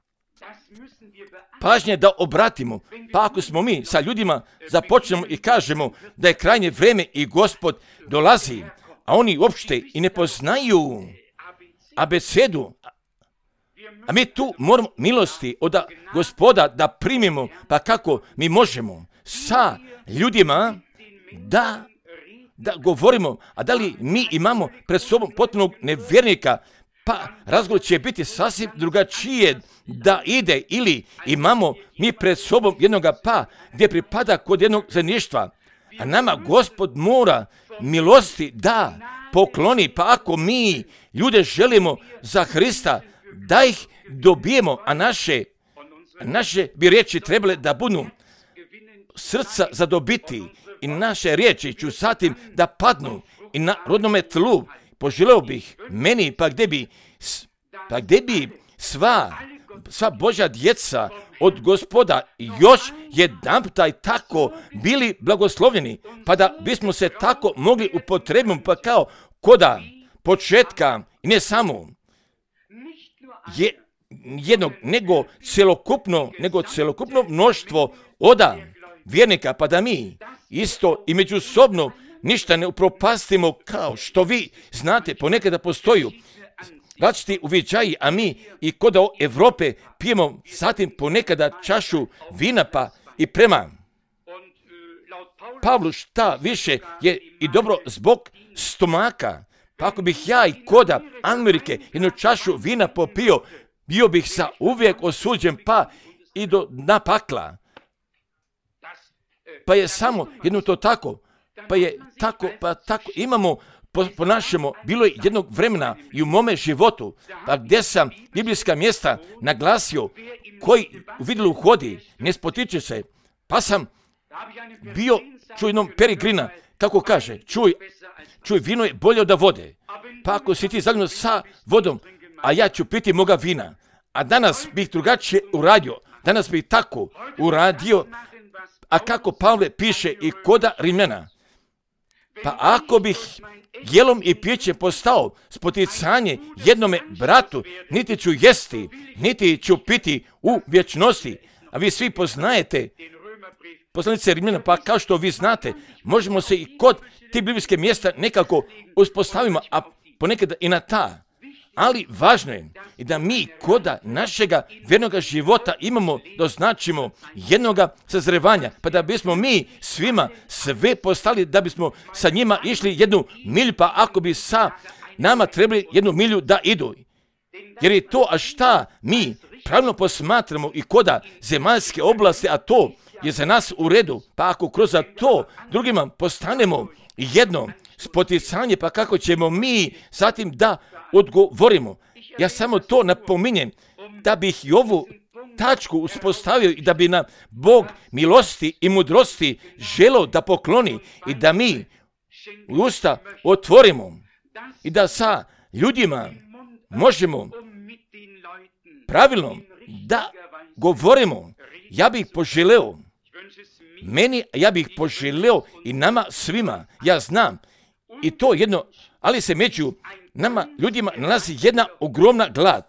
pažnje da obratimo. Pa ako smo mi sa ljudima započnemo i kažemo da je krajnje vrijeme i Gospod dolazi, a oni uopšte i ne poznaju abecedu, a mi tu moramo milosti od Gospoda da primimo, pa kako mi možemo sa ljudima da govorimo, a da li mi imamo pred sobom potpunog nevjernika, pa razgovor će biti sasvim drugačije da ide, ili imamo mi pred sobom jednoga gdje pripada kod jednog zajedništva, a nama Gospod mora milosti da pokloni, pa ako mi ljude želimo za Hrista, da ih dobijemo, a naše bi riječi trebale da budu srca zadobiti i naše riječi ću zatim da padnu i na rodnome tlu. Poželeo bih meni, pa gdje bi sva Božja djeca od Gospoda još jedanputa i tako bili blagoslovljeni, pa da bismo se tako mogli upotrebiti, pa kao koda početka, i ne samo jednog, nego celokupno mnoštvo oda vjernika, pa da mi isto i međusobno ništa ne upropastimo, kao što vi znate, ponekada postoju različiti uviđaji, a mi i kod Evrope pijemo zatim ponekada čašu vina, pa i prema Pavlu šta više je i dobro zbog stomaka. Pa ako bih ja i koda Amerike jednu čašu vina popio, bio bih za uvijek osuđen, pa i do dna pakla. Pa je samo jedno to tako, pa tako imamo, ponašamo, bilo je jednog vremena i u mome životu, pa gdje sam biblijska mjesta naglasio, koji u vidilu hodi, ne spotiče se, pa sam bio, čuj jednom Peregrina, kako kaže, čuj, vino je bolje od vode, pa ako si ti zajedno sa vodom, a ja ću piti moga vina, a danas bih drugačije uradio, danas bih tako uradio, a kako Pavle piše i koda Rimljana, pa ako bih jelom i pićem postao spoticanje jednome bratu, niti ću jesti, niti ću piti u vječnosti. A vi svi poznajete poslanice Rimljana, pa kao što vi znate, možemo se i kod tih biblijske mjesta nekako uspostavimo, a ponekad i na ta. Ali važno je i da mi koda našega vjernoga života imamo, doznačimo jednoga sazrevanja, pa da bismo mi svima sve postali, da bismo sa njima išli jednu milju, pa ako bi sa nama trebali jednu milju da idu. Jer je to, a šta mi pravilno posmatramo i koda zemaljske oblasti, a to je za nas u redu, pa ako kroz to drugima postanemo jedno spoticanje, pa kako ćemo mi zatim da odgovorimo. Ja samo to napominjem, da bih i ovu tačku uspostavio i da bi nam Bog milosti i mudrosti želeo da pokloni i da mi usta otvorimo i da sa ljudima možemo pravilno da govorimo. Ja bih poželeo ja bih poželeo i nama svima, ja znam, i to jedno, ali se među nama ljudima nalazi jedna ogromna glad.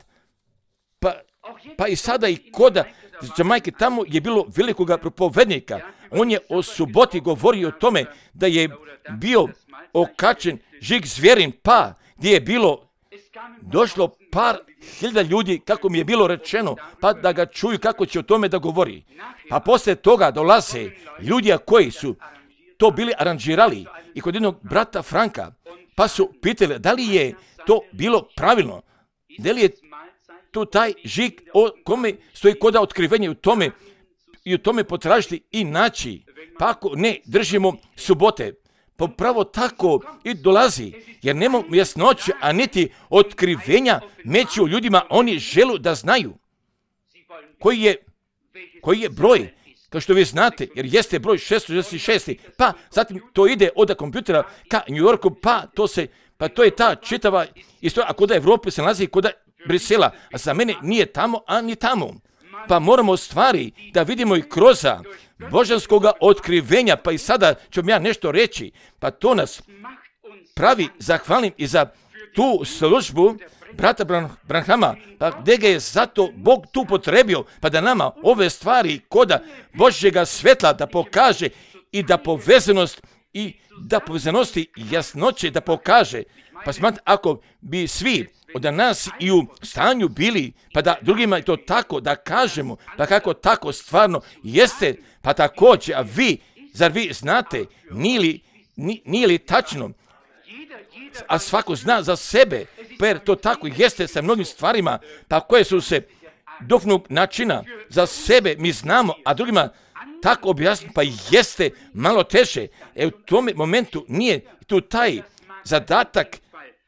Pa i sada i koda Jamajke, tamo je bilo velikoga propovednika. On je o suboti govorio o tome da je bio okačen žig zvjerin, pa gdje je bilo došlo par hiljada ljudi, kako mi je bilo rečeno, pa da ga čuju kako će o tome da govori. Pa poslije toga dolaze ljudi koji su to bili aranžirali i kod jednog brata Franka, pa su pitali da li je to bilo pravilno, da li je tu taj žig o kome stoji koda otkrivenje i u tome potražiti i naći, pa ako ne držimo subote. Pa pravo tako i dolazi, jer nema jasnoće, a niti otkrivenja među ljudima, oni žele da znaju koji je koji je broj, kao što vi znate, jer jeste broj 666, pa zatim to ide od kompjutera ka New Yorku, pa to je ta čitava istorija, a kod Evrope se nalazi kod Brisela, a za mene nije tamo, a ni tamo. Pa moramo stvari da vidimo i kroz božanskoga otkrivenja, pa i sada ću ja nešto reći, pa to nas pravi zahvalnim i za tu službu brata Branhama, pa gdje ga je zato Bog tu potrebio, pa da nama ove stvari koda Božjega svetla da pokaže i da povezanosti i jasnoće da pokaže. Pa smatram, ako bi svi od nas i u stanju bili, pa da drugima to tako da kažemo, pa kako tako stvarno jeste, pa također, a zar vi znate, nije li tačno, a svako zna za sebe, pa jer to tako jeste sa mnogim stvarima, pa koje su se duhovnog načina za sebe mi znamo, a drugima tako objasniti, pa jeste malo teže. U tome momentu nije tu taj zadatak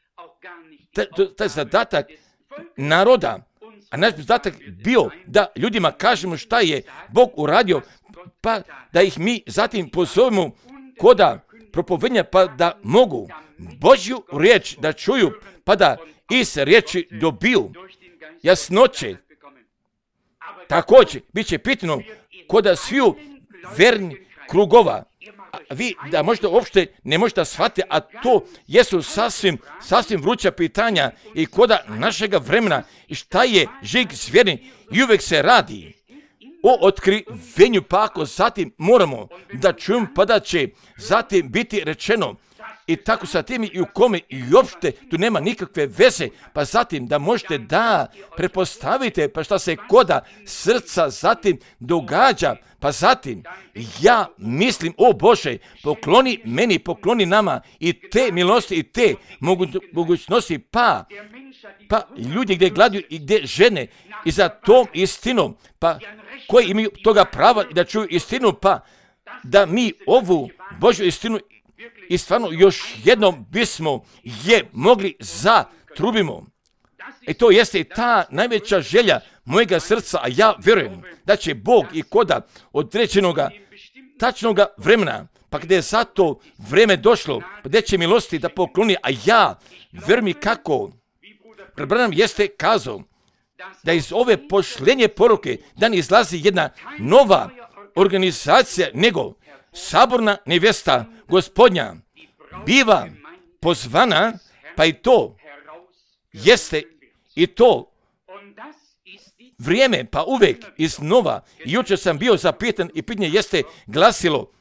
naroda, a naš zadatak bio da ljudima kažemo šta je Bog uradio, pa da ih mi zatim pozovemo koda propovednja, pa da mogu Božju riječ da čuju, pa da iz riječi dobiju jasnoće. Također, bit će pitano koda sviju vernih krugova, a vi da možda uopšte ne možete shvatiti, a to jesu sasvim vruća pitanja i koda našega vremena i šta je žig zvjerni i uvijek se radi o otkrivenju, pa ako zatim moramo da čujemo, pa da će zatim biti rečeno i tako sa tim i u kome i uopšte tu nema nikakve veze, pa zatim da možete da prepostavite pa šta se koda srca zatim događa, pa zatim ja mislim, o Bože, pokloni meni, pokloni nama i te milosti i te mogućnosti, pa ljudi gdje gladuju i gdje žene i za tom istinom, pa koji imaju toga prava da čuju istinu, pa da mi ovu Božju istinu i stvarno još jednom bismo je mogli zatrubimo. I to jeste ta najveća želja mojega srca, a ja vjerujem da će Bog i koda određenoga tačnoga vremena, pa gdje je zato vreme došlo, pa gdje će milosti da pokloni, a ja vjerujem kako Branham jeste kazao da iz ove pošljenje poruke dan izlazi jedna nova organizacija, nego saborna nevjesta Gospodnja biva pozvana, pa i to jeste i to vrijeme, pa uvijek iznova. Jučer sam bio zapitan i pitanje jeste glasilo,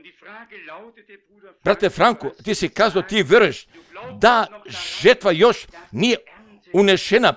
brate Franko, ti si kazao, ti vjeruješ da žetva još nije unešena,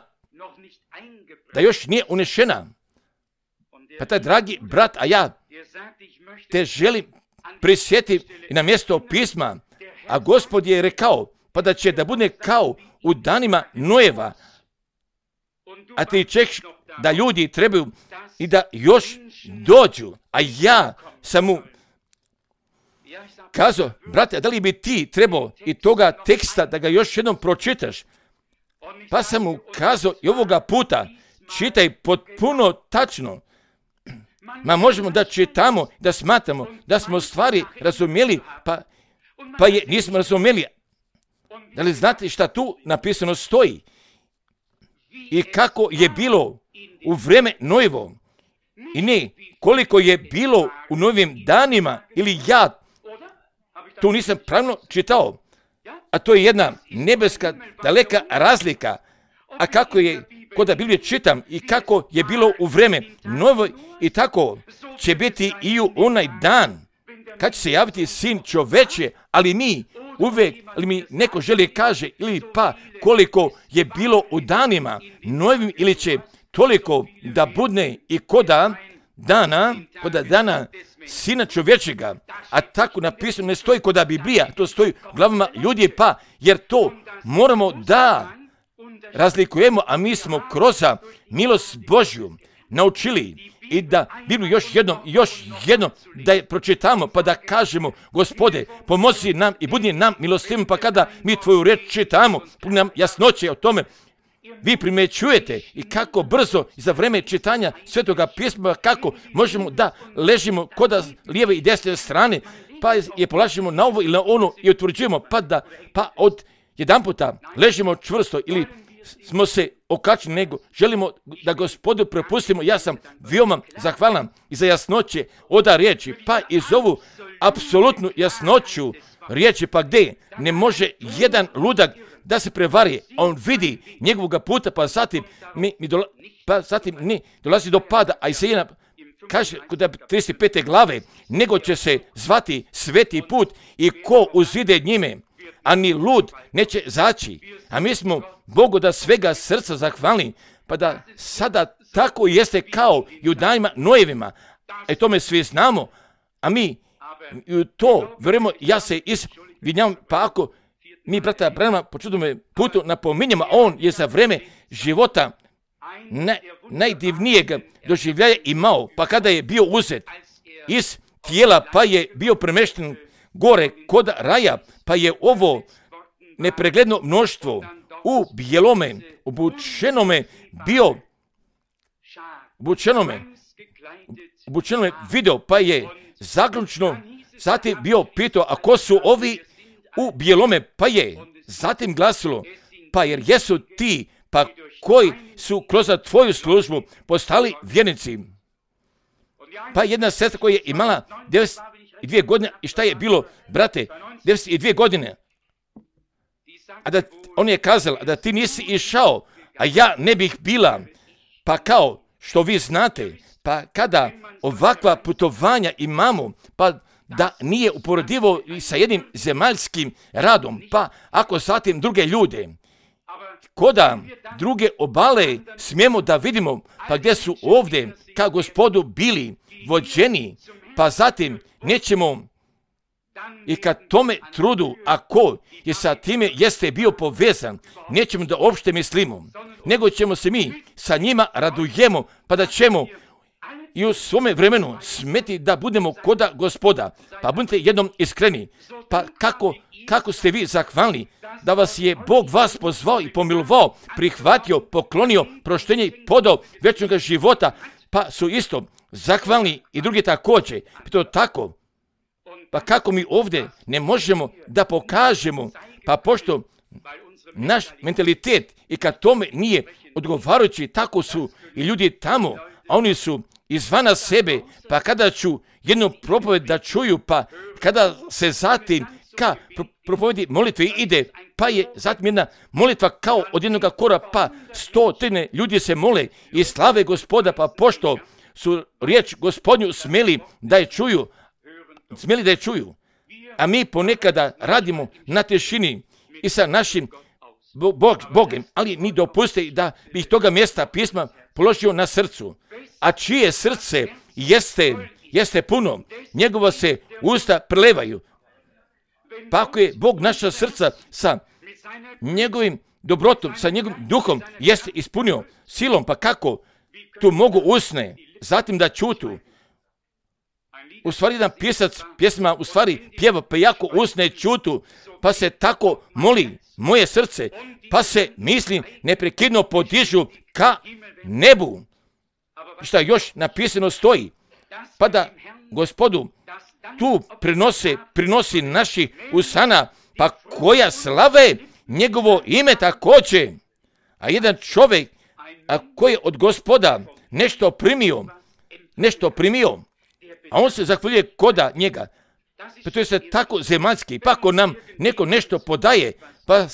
Pa taj dragi brat, a ja te želim prisjetiti i na mjesto pisma, a Gospod je rekao, pa da će da bude kao u danima Nojeva, a ti čekaš da ljudi trebaju i da još dođu, a ja sam mu kazao, brate, da li bi ti trebao i toga teksta da ga još jednom pročitaš? Pa sam mu kazao i ovoga puta čitaj potpuno tačno. Možemo da čitamo, da smatramo, da smo stvari razumjeli, pa je nismo razumjeli. Da li znate šta tu napisano stoji? I kako je bilo u vrijeme Nojevo? I ne koliko je bilo u novim danima, ili ja tu nisam pravilno čitao. A to je jedna nebeska daleka razlika. A kako je kod da Biblije čitam i kako je bilo u vrijeme Nojevo, i tako će biti i u onaj dan kad će se javiti Sin čoveče, ali mi neko želi kaže, ili pa koliko je bilo u danima Nojevim, ili će toliko da budne i koda dana Sina čovječega, a tako napisano ne stoji koda Biblija, to stoji u glavama ljudi, pa jer to moramo da razlikujemo, a mi smo kroz milost Božju naučili i da Bibliju još jednom da je pročitamo, pa da kažemo, Gospode, pomozi nam i budi nam milostivim, pa kada mi tvoju riječ čitamo, puni nam jasnoće o tome, vi primjećujete i kako brzo za vreme čitanja Svetoga pisma, kako možemo da ležimo kod lijeve i desne strane, pa je polažemo na ovo ili na ono i utvrđujemo, pa od jedan puta ležimo čvrsto ili smo se okačili, nego želimo da Gospodu prepustimo. Ja sam veoma zahvalan i za jasnoće oda riječi, pa i za ovu apsolutnu jasnoću riječi, pa gdje ne može jedan ludak da se prevari, a on vidi njegovoga puta, pa zatim ne dolazi do pada, a Isaija kaže kod 35. glave, nego će se zvati sveti put i ko uzide njime, a ni lud neće zaći. A mi smo Bogu da svega srca zahvalni, pa da sada tako jeste kao i u danima Nojevima, a tome svi znamo, a mi to vjerujemo. Ja se izvinjavam, pa ako mi brata Branhama po čudnome putu napominjamo, on je za vreme života najdivnijeg doživljaja imao, pa kada je bio uzet iz tijela, pa je bio premešten gore kod raja, pa je ovo nepregledno mnoštvo u bijelome, obučenome video, pa je zaključno zatim bio pitao, a ko su ovi u bijelome, pa je zatim glasilo, pa jer jesu ti, pa koji su kroz tvoju službu postali vjernici. Pa jedna sestra koja je imala 92 godine, i šta je bilo, brate, 92 godine, a da on je kazala, da ti nisi išao, a ja ne bih bila, pa kao što vi znate, pa kada ovakva putovanja imamo, pa da nije uporedivo i sa jednim zemaljskim radom, pa ako zatim druge ljude, koda druge obale smijemo da vidimo, pa gdje su ovdje ka Gospodu bili vođeni, pa zatim nećemo i kad tome trudu, ako je sa time jeste bio povezan, nećemo da uopšte mislimo, nego ćemo se mi sa njima radujemo, pa da ćemo i u svome vremenu smeti da budemo koda Gospoda. Pa budite jednom iskreni, pa kako ste vi zahvalni da vas je Bog vas pozvao i pomilovao, prihvatio, poklonio proštenje i podao vječnog života, pa su isto zahvalni i drugi također. To tako, pa kako mi ovdje ne možemo da pokažemo, pa pošto naš mentalitet i kad tome nije odgovarajući, tako su i ljudi tamo, a oni su izvana sebe, pa kada ću jednu propoved da čuju, pa kada se zatim ka propovedi molitve ide, pa je zatim jedna molitva kao od jednoga kora, pa 100 ljudi se mole i slave Gospoda, pa pošto su riječ Gospodnju smjeli da je čuju, a mi ponekada radimo na tišini i sa našim Bogem, ali mi dopuste da bih toga mjesta pisma položio na srcu, a čije srce jeste puno, njegova se usta prelevaju. Pa ako je Bog naša srca sa njegovim dobrotom, sa njegovim duhom jeste ispunio silom, pa kako tu mogu usne zatim da čutu. U stvari jedan pisac pjesma u stvari pjeva, pa jako usne čutu, pa se tako moli moje srce, pa se misli neprekidno podižu ka nebu. Šta još napisano stoji, pa da Gospodu tu prinosi naši usana, pa koja slave njegovo ime također. A jedan čovjek koji je od Gospoda nešto primio, a on se zahvaljuje koda njega. Pa to je se tako zemaljski, pa ako nam neko nešto podaje, pa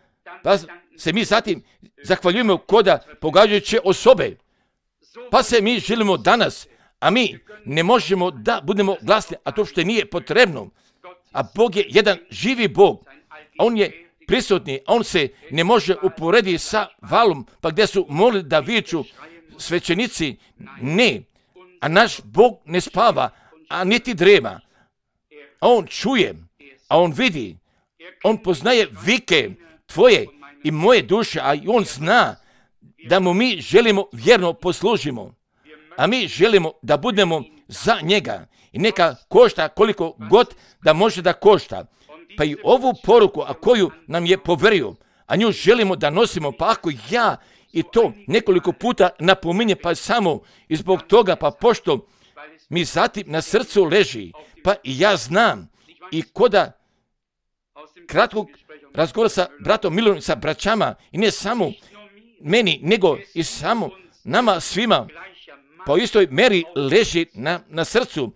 se mi zatim zahvaljujemo koda pogađajuće osobe. Pa se mi želimo danas, a mi ne možemo da budemo glasni, a to što nije potrebno. A Bog je jedan živi Bog, a on je prisutni, a on se ne može uporediti sa valom, pa gdje su molili da viču svećenici, ne. A naš Bog ne spava, a niti drema. A on čuje, a on vidi, on poznaje vike tvoje i moje duše, a i on zna da mu mi želimo vjerno poslužimo. A mi želimo da budemo za njega i neka košta koliko god da može da košta. Pa i ovu poruku, a koju nam je poverio, a nju želimo da nosimo, pa ako ja i to nekoliko puta napominje, pa samo i zbog toga, pa pošto mi zatim na srcu leži, pa i ja znam i koda kratkog razgovora sa bratom Milonom, sa braćama, i ne samo meni, nego i samo nama svima, pa u istoj meri leži na srcu,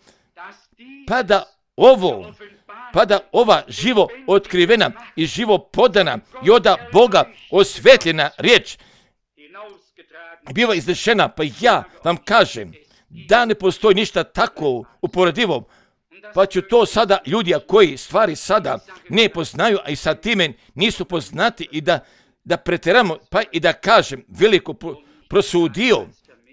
pa da ova živo otkrivena i živo podana i od Boga osvetljena riječ biva iznešena, pa ja vam kažem da ne postoji ništa tako uporedivo, pa ću to sada ljudi koji stvari sada ne poznaju, a i sa time nisu poznati, i da preteramo, pa i da kažem veliko prosudio.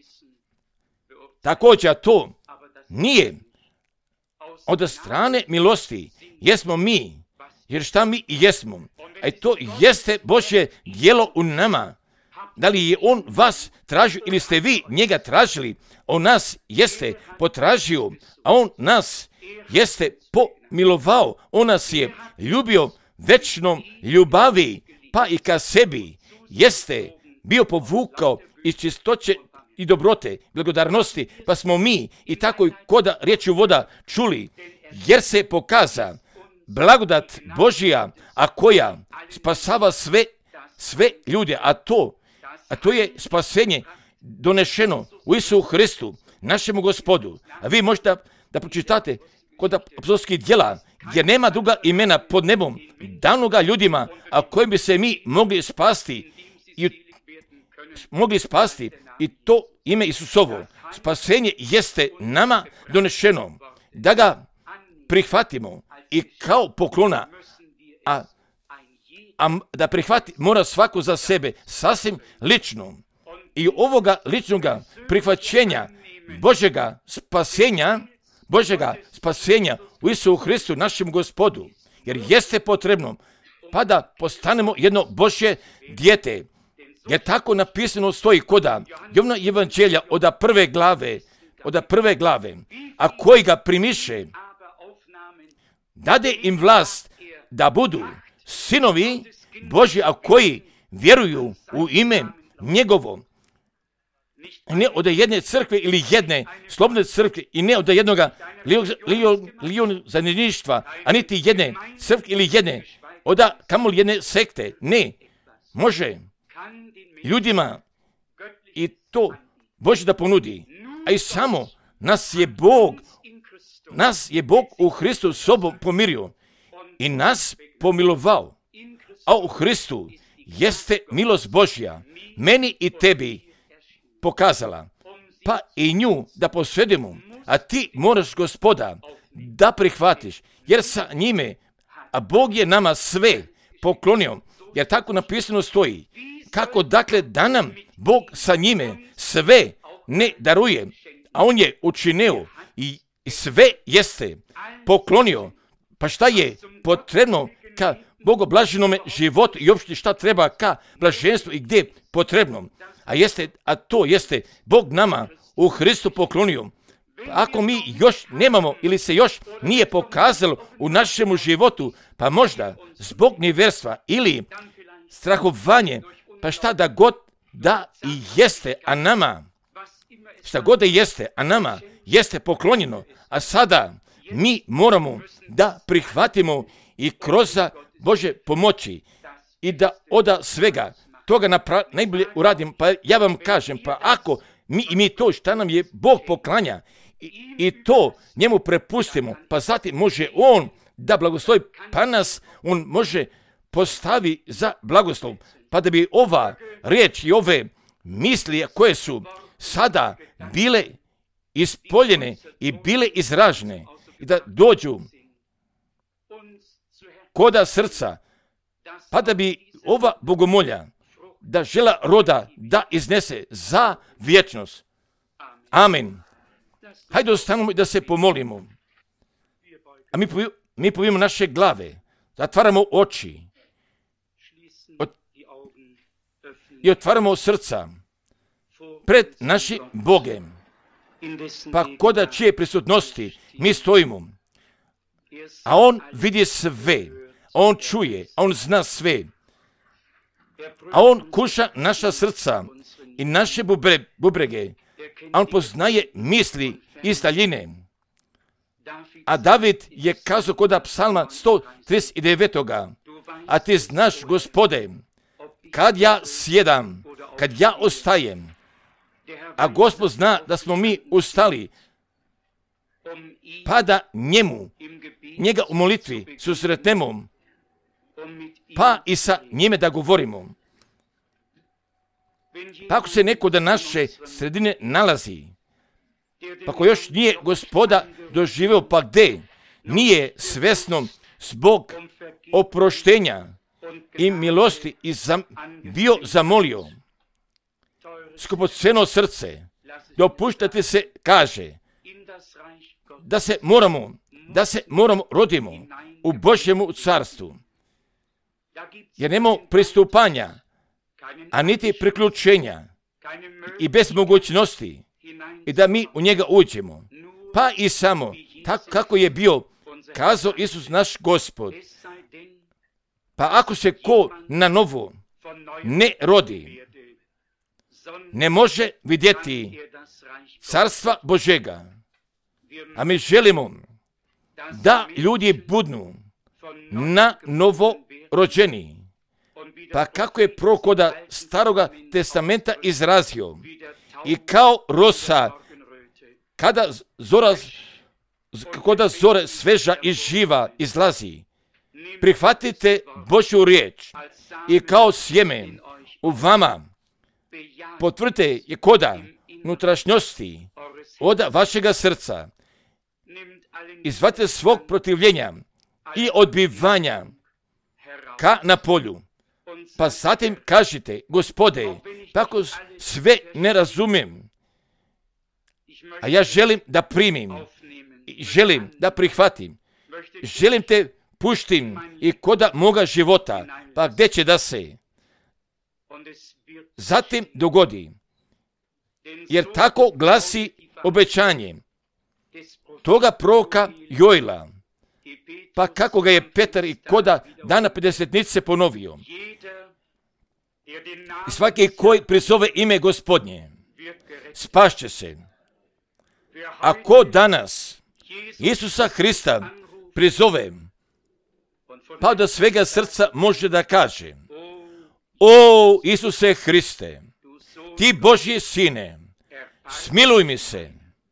Također to nije od strane milosti, jesmo mi, jer šta mi i jesmo, a to jeste Božje djelo u nama. Da li je on vas tražio ili ste vi njega tražili, on nas jeste potražio, a on nas jeste pomilovao, on nas je ljubio večnom ljubavi, pa i ka sebi jeste bio povukao iz čistoće i dobrote, blagodarnosti, pa smo mi i tako i koda riječju voda čuli, jer se pokaza blagodat Božja, a koja spasava sve ljude, a to je spasenje donešeno u Isusu Hristu, našemu Gospodu. A vi možete da pročitate kod apostolskih djela, gdje nema druga imena pod nebom danoga ljudima, a kojim bi se mi mogli spasti i to ime Isusovo. Spasenje jeste nama donešeno, da ga prihvatimo i kao poklona, a da prihvati mora svako za sebe sasvim lično. I ovoga ličnoga prihvaćenja Božjega spasenja u Isusu Hristu, našem Gospodu, jer jeste potrebno pa da postanemo jedno Božje dijete. Jer tako napisano stoji koda Jovana evanđelja od prve glave, a koji ga primiše, dade im vlast da budu sinovi Božji, a koji vjeruju u ime njegovo. Ne od jedne crkve ili jedne slobodne crkve, i ne od jednoga zajedništva, a niti jedne crkve ili jedne od kamoli jedne sekte. Ne, može ljudima i to Bože da ponudi, a i samo nas je Bog u Hristu sobom pomirio i nas pomilovao, a u Hristu jeste milost Božja meni i tebi pokazala, pa i nju da posvedimo, a ti moraš Gospoda da prihvatiš, jer sa njime, a Bog je nama sve poklonio, jer tako napisano stoji, kako dakle da nam Bog sa njime sve ne daruje, a on je učinio i sve jeste poklonio, pa šta je potrebno ka bogoblaženome životu i uopšte šta treba ka blaženstvu i gdje je potrebno, a to jeste Bog nama u Hristu poklonio. Pa ako mi još nemamo ili se još nije pokazalo u našemu životu, pa možda zbog nevjerstva ili strahovanje, pa šta da god da i jeste, a nama, šta god da jeste, a nama jeste poklonjeno, a sada mi moramo da prihvatimo i kroz Bože pomoći i da od svega toga najbolje uradim. Pa ja vam kažem, pa ako mi to šta nam je Bog poklanja i to njemu prepustimo, pa zatim može on da blagoslovi, pa nas on može postavi za blagoslov, pa da bi ova riječ i ove misli koje su sada bile ispoljene i bile izražene i da dođu koda srca, pa da bi ova bogomolja da žela roda da iznese za vječnost. Amen. Hajde ostanemo i da se pomolimo. A mi povijemo naše glave, zatvaramo oči i otvaramo srca pred našim Bogem, pa koda čije prisutnosti mi stojimo, a on vidi sve, on čuje, on zna sve, a on kuša naša srca i naše bubrege, a on poznaje misli iz daljine. A David je kazao kod psalma 139. A ti znaš, Gospode, kad ja sjedam, kad ja ostajem, a Gospod zna da smo mi ustali, pa da njega u molitvi susretnemo, pa i sa njime da govorimo. Pa ako se neko da naše sredine nalazi, pa ko još nije Gospoda doživeo, pa gde nije svesno zbog oproštenja i milosti bio zamolio, skupoceno srce, dopuštate se, kaže, da se moramo rodimo u Božjemu carstvu, jer nemamo pristupanja, a niti priključenja i bez mogućnosti i da mi u njega uđemo. Pa i samo, tako kako je bio kazao Isus naš Gospod, pa ako se ko na novo ne rodi, ne može vidjeti carstva Božega. A mi želimo da ljudi budu na novo rođeni. Pa kako je prorok kod Staroga testamenta izrazio, i kao rosa, kada zore sveža i živa izlazi, prihvatite Božju riječ i kao sjeme u vama potvrdite je koda unutrašnjosti od vašega srca. Izvadite svog protivljenja i odbivanja ka na polju. Pa zatim kažite, Gospode, tako sve ne razumijem, a ja želim da primim, želim da prihvatim, želim te puštim i koda moga života, pa gdje će da se zatim dogodi, jer tako glasi obećanje toga proroka Joela, pa kako ga je Petar i koda dana Pedesetnice ponovio. I svaki koji prizove ime Gospodnje, spašće se. A ko danas Isusa Hrista prizove, pa da svega srca može da kaže, o Isuse Hriste, ti Božji Sine, smiluj mi se,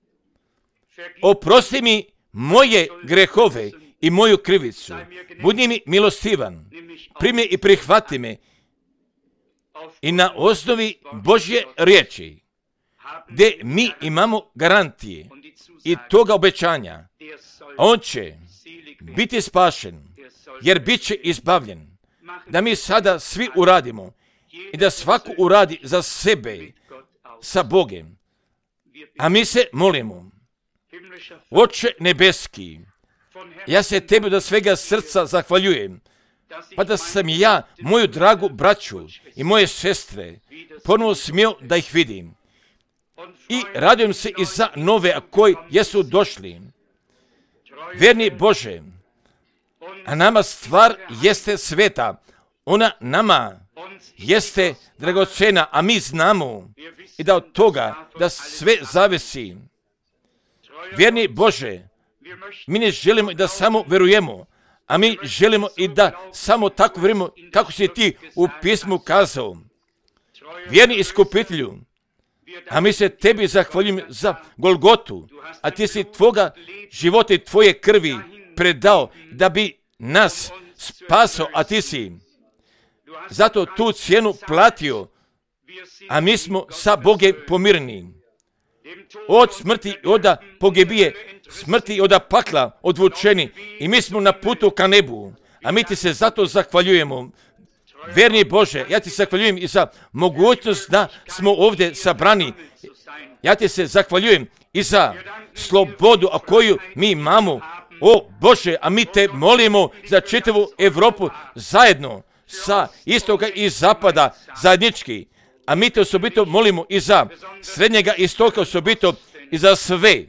oprosti mi moje grehove i moju krivicu, budi mi milostivan, primi i prihvati me, i na osnovi Božje riječi, gdje mi imamo garantije i toga obećanja, on će biti spašen, jer bit će izbavljen. Da mi sada svi uradimo i da svako uradi za sebe sa Bogem. A mi se molimo, Oče nebeski, ja se tebi do svega srca zahvaljujem, pa da sam ja moju dragu braću i moje sestre ponovo smio da ih vidim. I radujem se i za nove koji jesu došli. Verni Bože, a nama stvar jeste sveta, ona nama jeste dragocena, a mi znamo i da od toga da sve zavisi. Vjerni Bože, mi ne želimo da samo verujemo, a mi želimo i da samo tako verujemo kako si ti u pismu kazao. Vjerni iskupitelju, a mi se tebi zahvaljujemo za Golgotu, a ti si tvoga života i tvoje krvi predao da bi nas spasao, a ti si zato tu cijenu platio, a mi smo sa Bogem pomireni. Od smrti i od pogibije, smrti i od pakla odvučeni i mi smo na putu ka nebu, a mi ti se zato zahvaljujemo. Verni Bože, ja ti se zahvaljujem i za mogućnost da smo ovdje sabrani. Ja ti se zahvaljujem i za slobodu koju mi imamo. O Bože, a mi te molimo za čitavu Evropu zajedno, sa istoka i zapada zajednički. A mi te osobito molimo i za srednjega istoka, osobito i za sve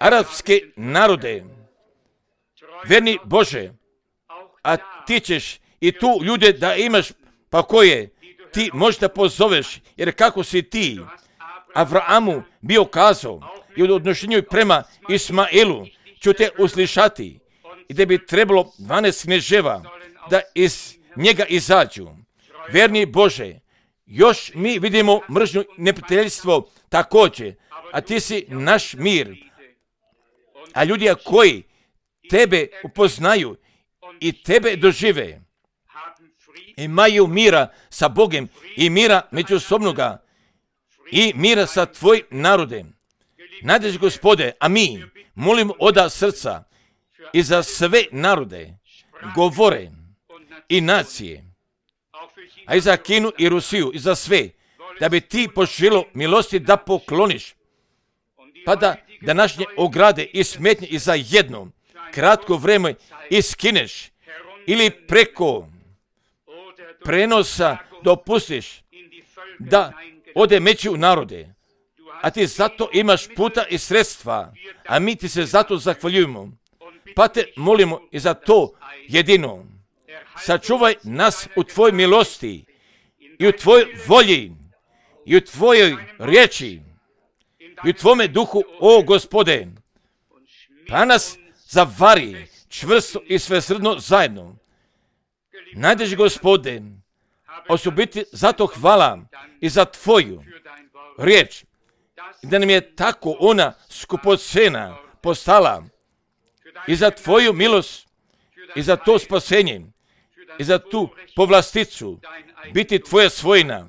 arapske narode. Verni Bože, a ti ćeš i tu ljude da imaš, pa koje ti možda pozoveš, jer kako si ti Avramu bio kazao i u odnošenju prema Ismailu ću te uslišati i da bi trebalo 12 knježeva da iz njega izađu. Verni Bože, još mi vidimo mržnju i neprijateljstvo također, a ti si naš mir. A ljudi koji tebe upoznaju i tebe dožive, imaju mira sa Bogom i mira međusobnoga i mira sa tvojim narodem. Nadjež Gospode, a mi molimo oda srca i za sve narode, govore i nacije, a i za Kinu i Rusiju i za sve, da bi ti poželo milosti da pokloniš, pa da današnje ograde i smetnje i za jedno kratko vreme iskineš ili preko prenosa dopustiš da ode među u narode, a ti zato imaš puta i sredstva, a mi ti se zato zahvaljujemo, pa te molimo i za to jedino. Sačuvaj nas u tvojoj milosti i u tvojoj volji i u tvojoj riječi i u tvome duhu, o Gospode, pa nas zavari čvrsto i svesrdno zajedno. Najdeži Gospode, osobiti zato hvala i za tvoju riječ, da nam je tako ona skupocena postala i za tvoju milost i za to spasenje i za tu povlasticu biti tvoja svojina.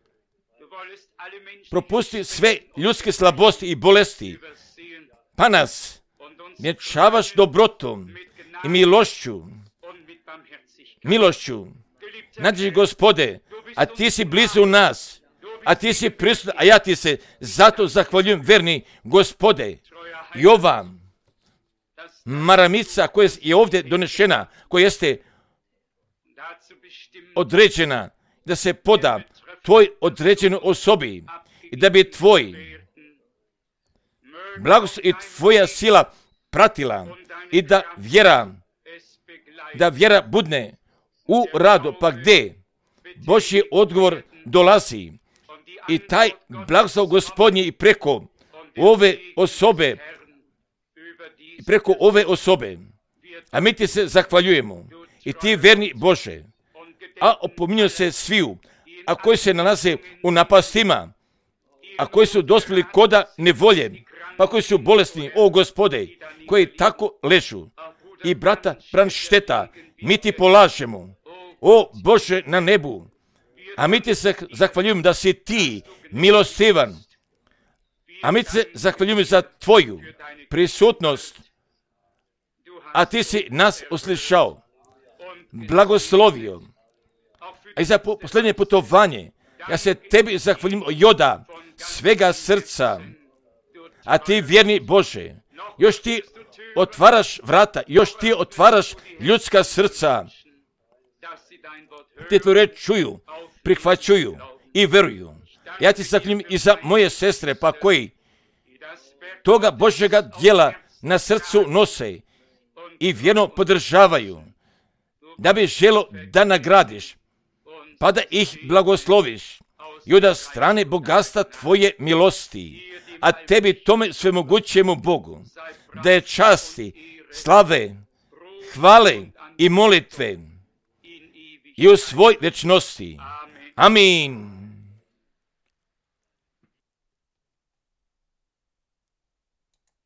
Propusti sve ljudske slabosti i bolesti, pa nas vjenčavaš dobrotom i milošću. Nadježi Gospode, a ti si blizu nas, a ti si prisutan, a ja ti se zato zahvaljujem, verni Gospode. I ova maramica koja je ovdje donešena, koja jeste određena da se poda tvoj određenoj osobi i da bi tvoj blagoslov i tvoja sila pratila i da vjera budne u radu, pa gdje Božji odgovor dolazi i taj blagoslov Gospodnji i preko ove osobe, a mi ti se zahvaljujemo i ti verni Bože, a opominju se sviju, a koji se nalaze u napastima, a koji su dospjeli koda nevolje, pa koji su bolesni, o Gospode, koji tako ležu. I brata Branšteta, mi ti polažemo, o Bože na nebu, a mi ti se zahvaljujemo da si ti milostivan, a mi ti se zahvaljujemo za tvoju prisutnost, a ti si nas uslišao, blagoslovio, a i za posljednje putovanje, ja se tebi zahvaljujem joda svega srca, a ti vjerni Bože, još ti otvaraš vrata, još ti otvaraš ljudska srca, ti tvoju reč čuju, prihvaćuju i veruju. Ja ti se zahvaljujem i za moje sestre, pa koji toga Božjega djela na srcu nose i vjerno podržavaju, da bi želo da nagradiš, pa da ih blagosloviš i od strane bogatstva tvoje milosti, a tebi tome svemogućemu Bogu, da je časti, slave, hvale i molitve i u svoj večnosti. Amin.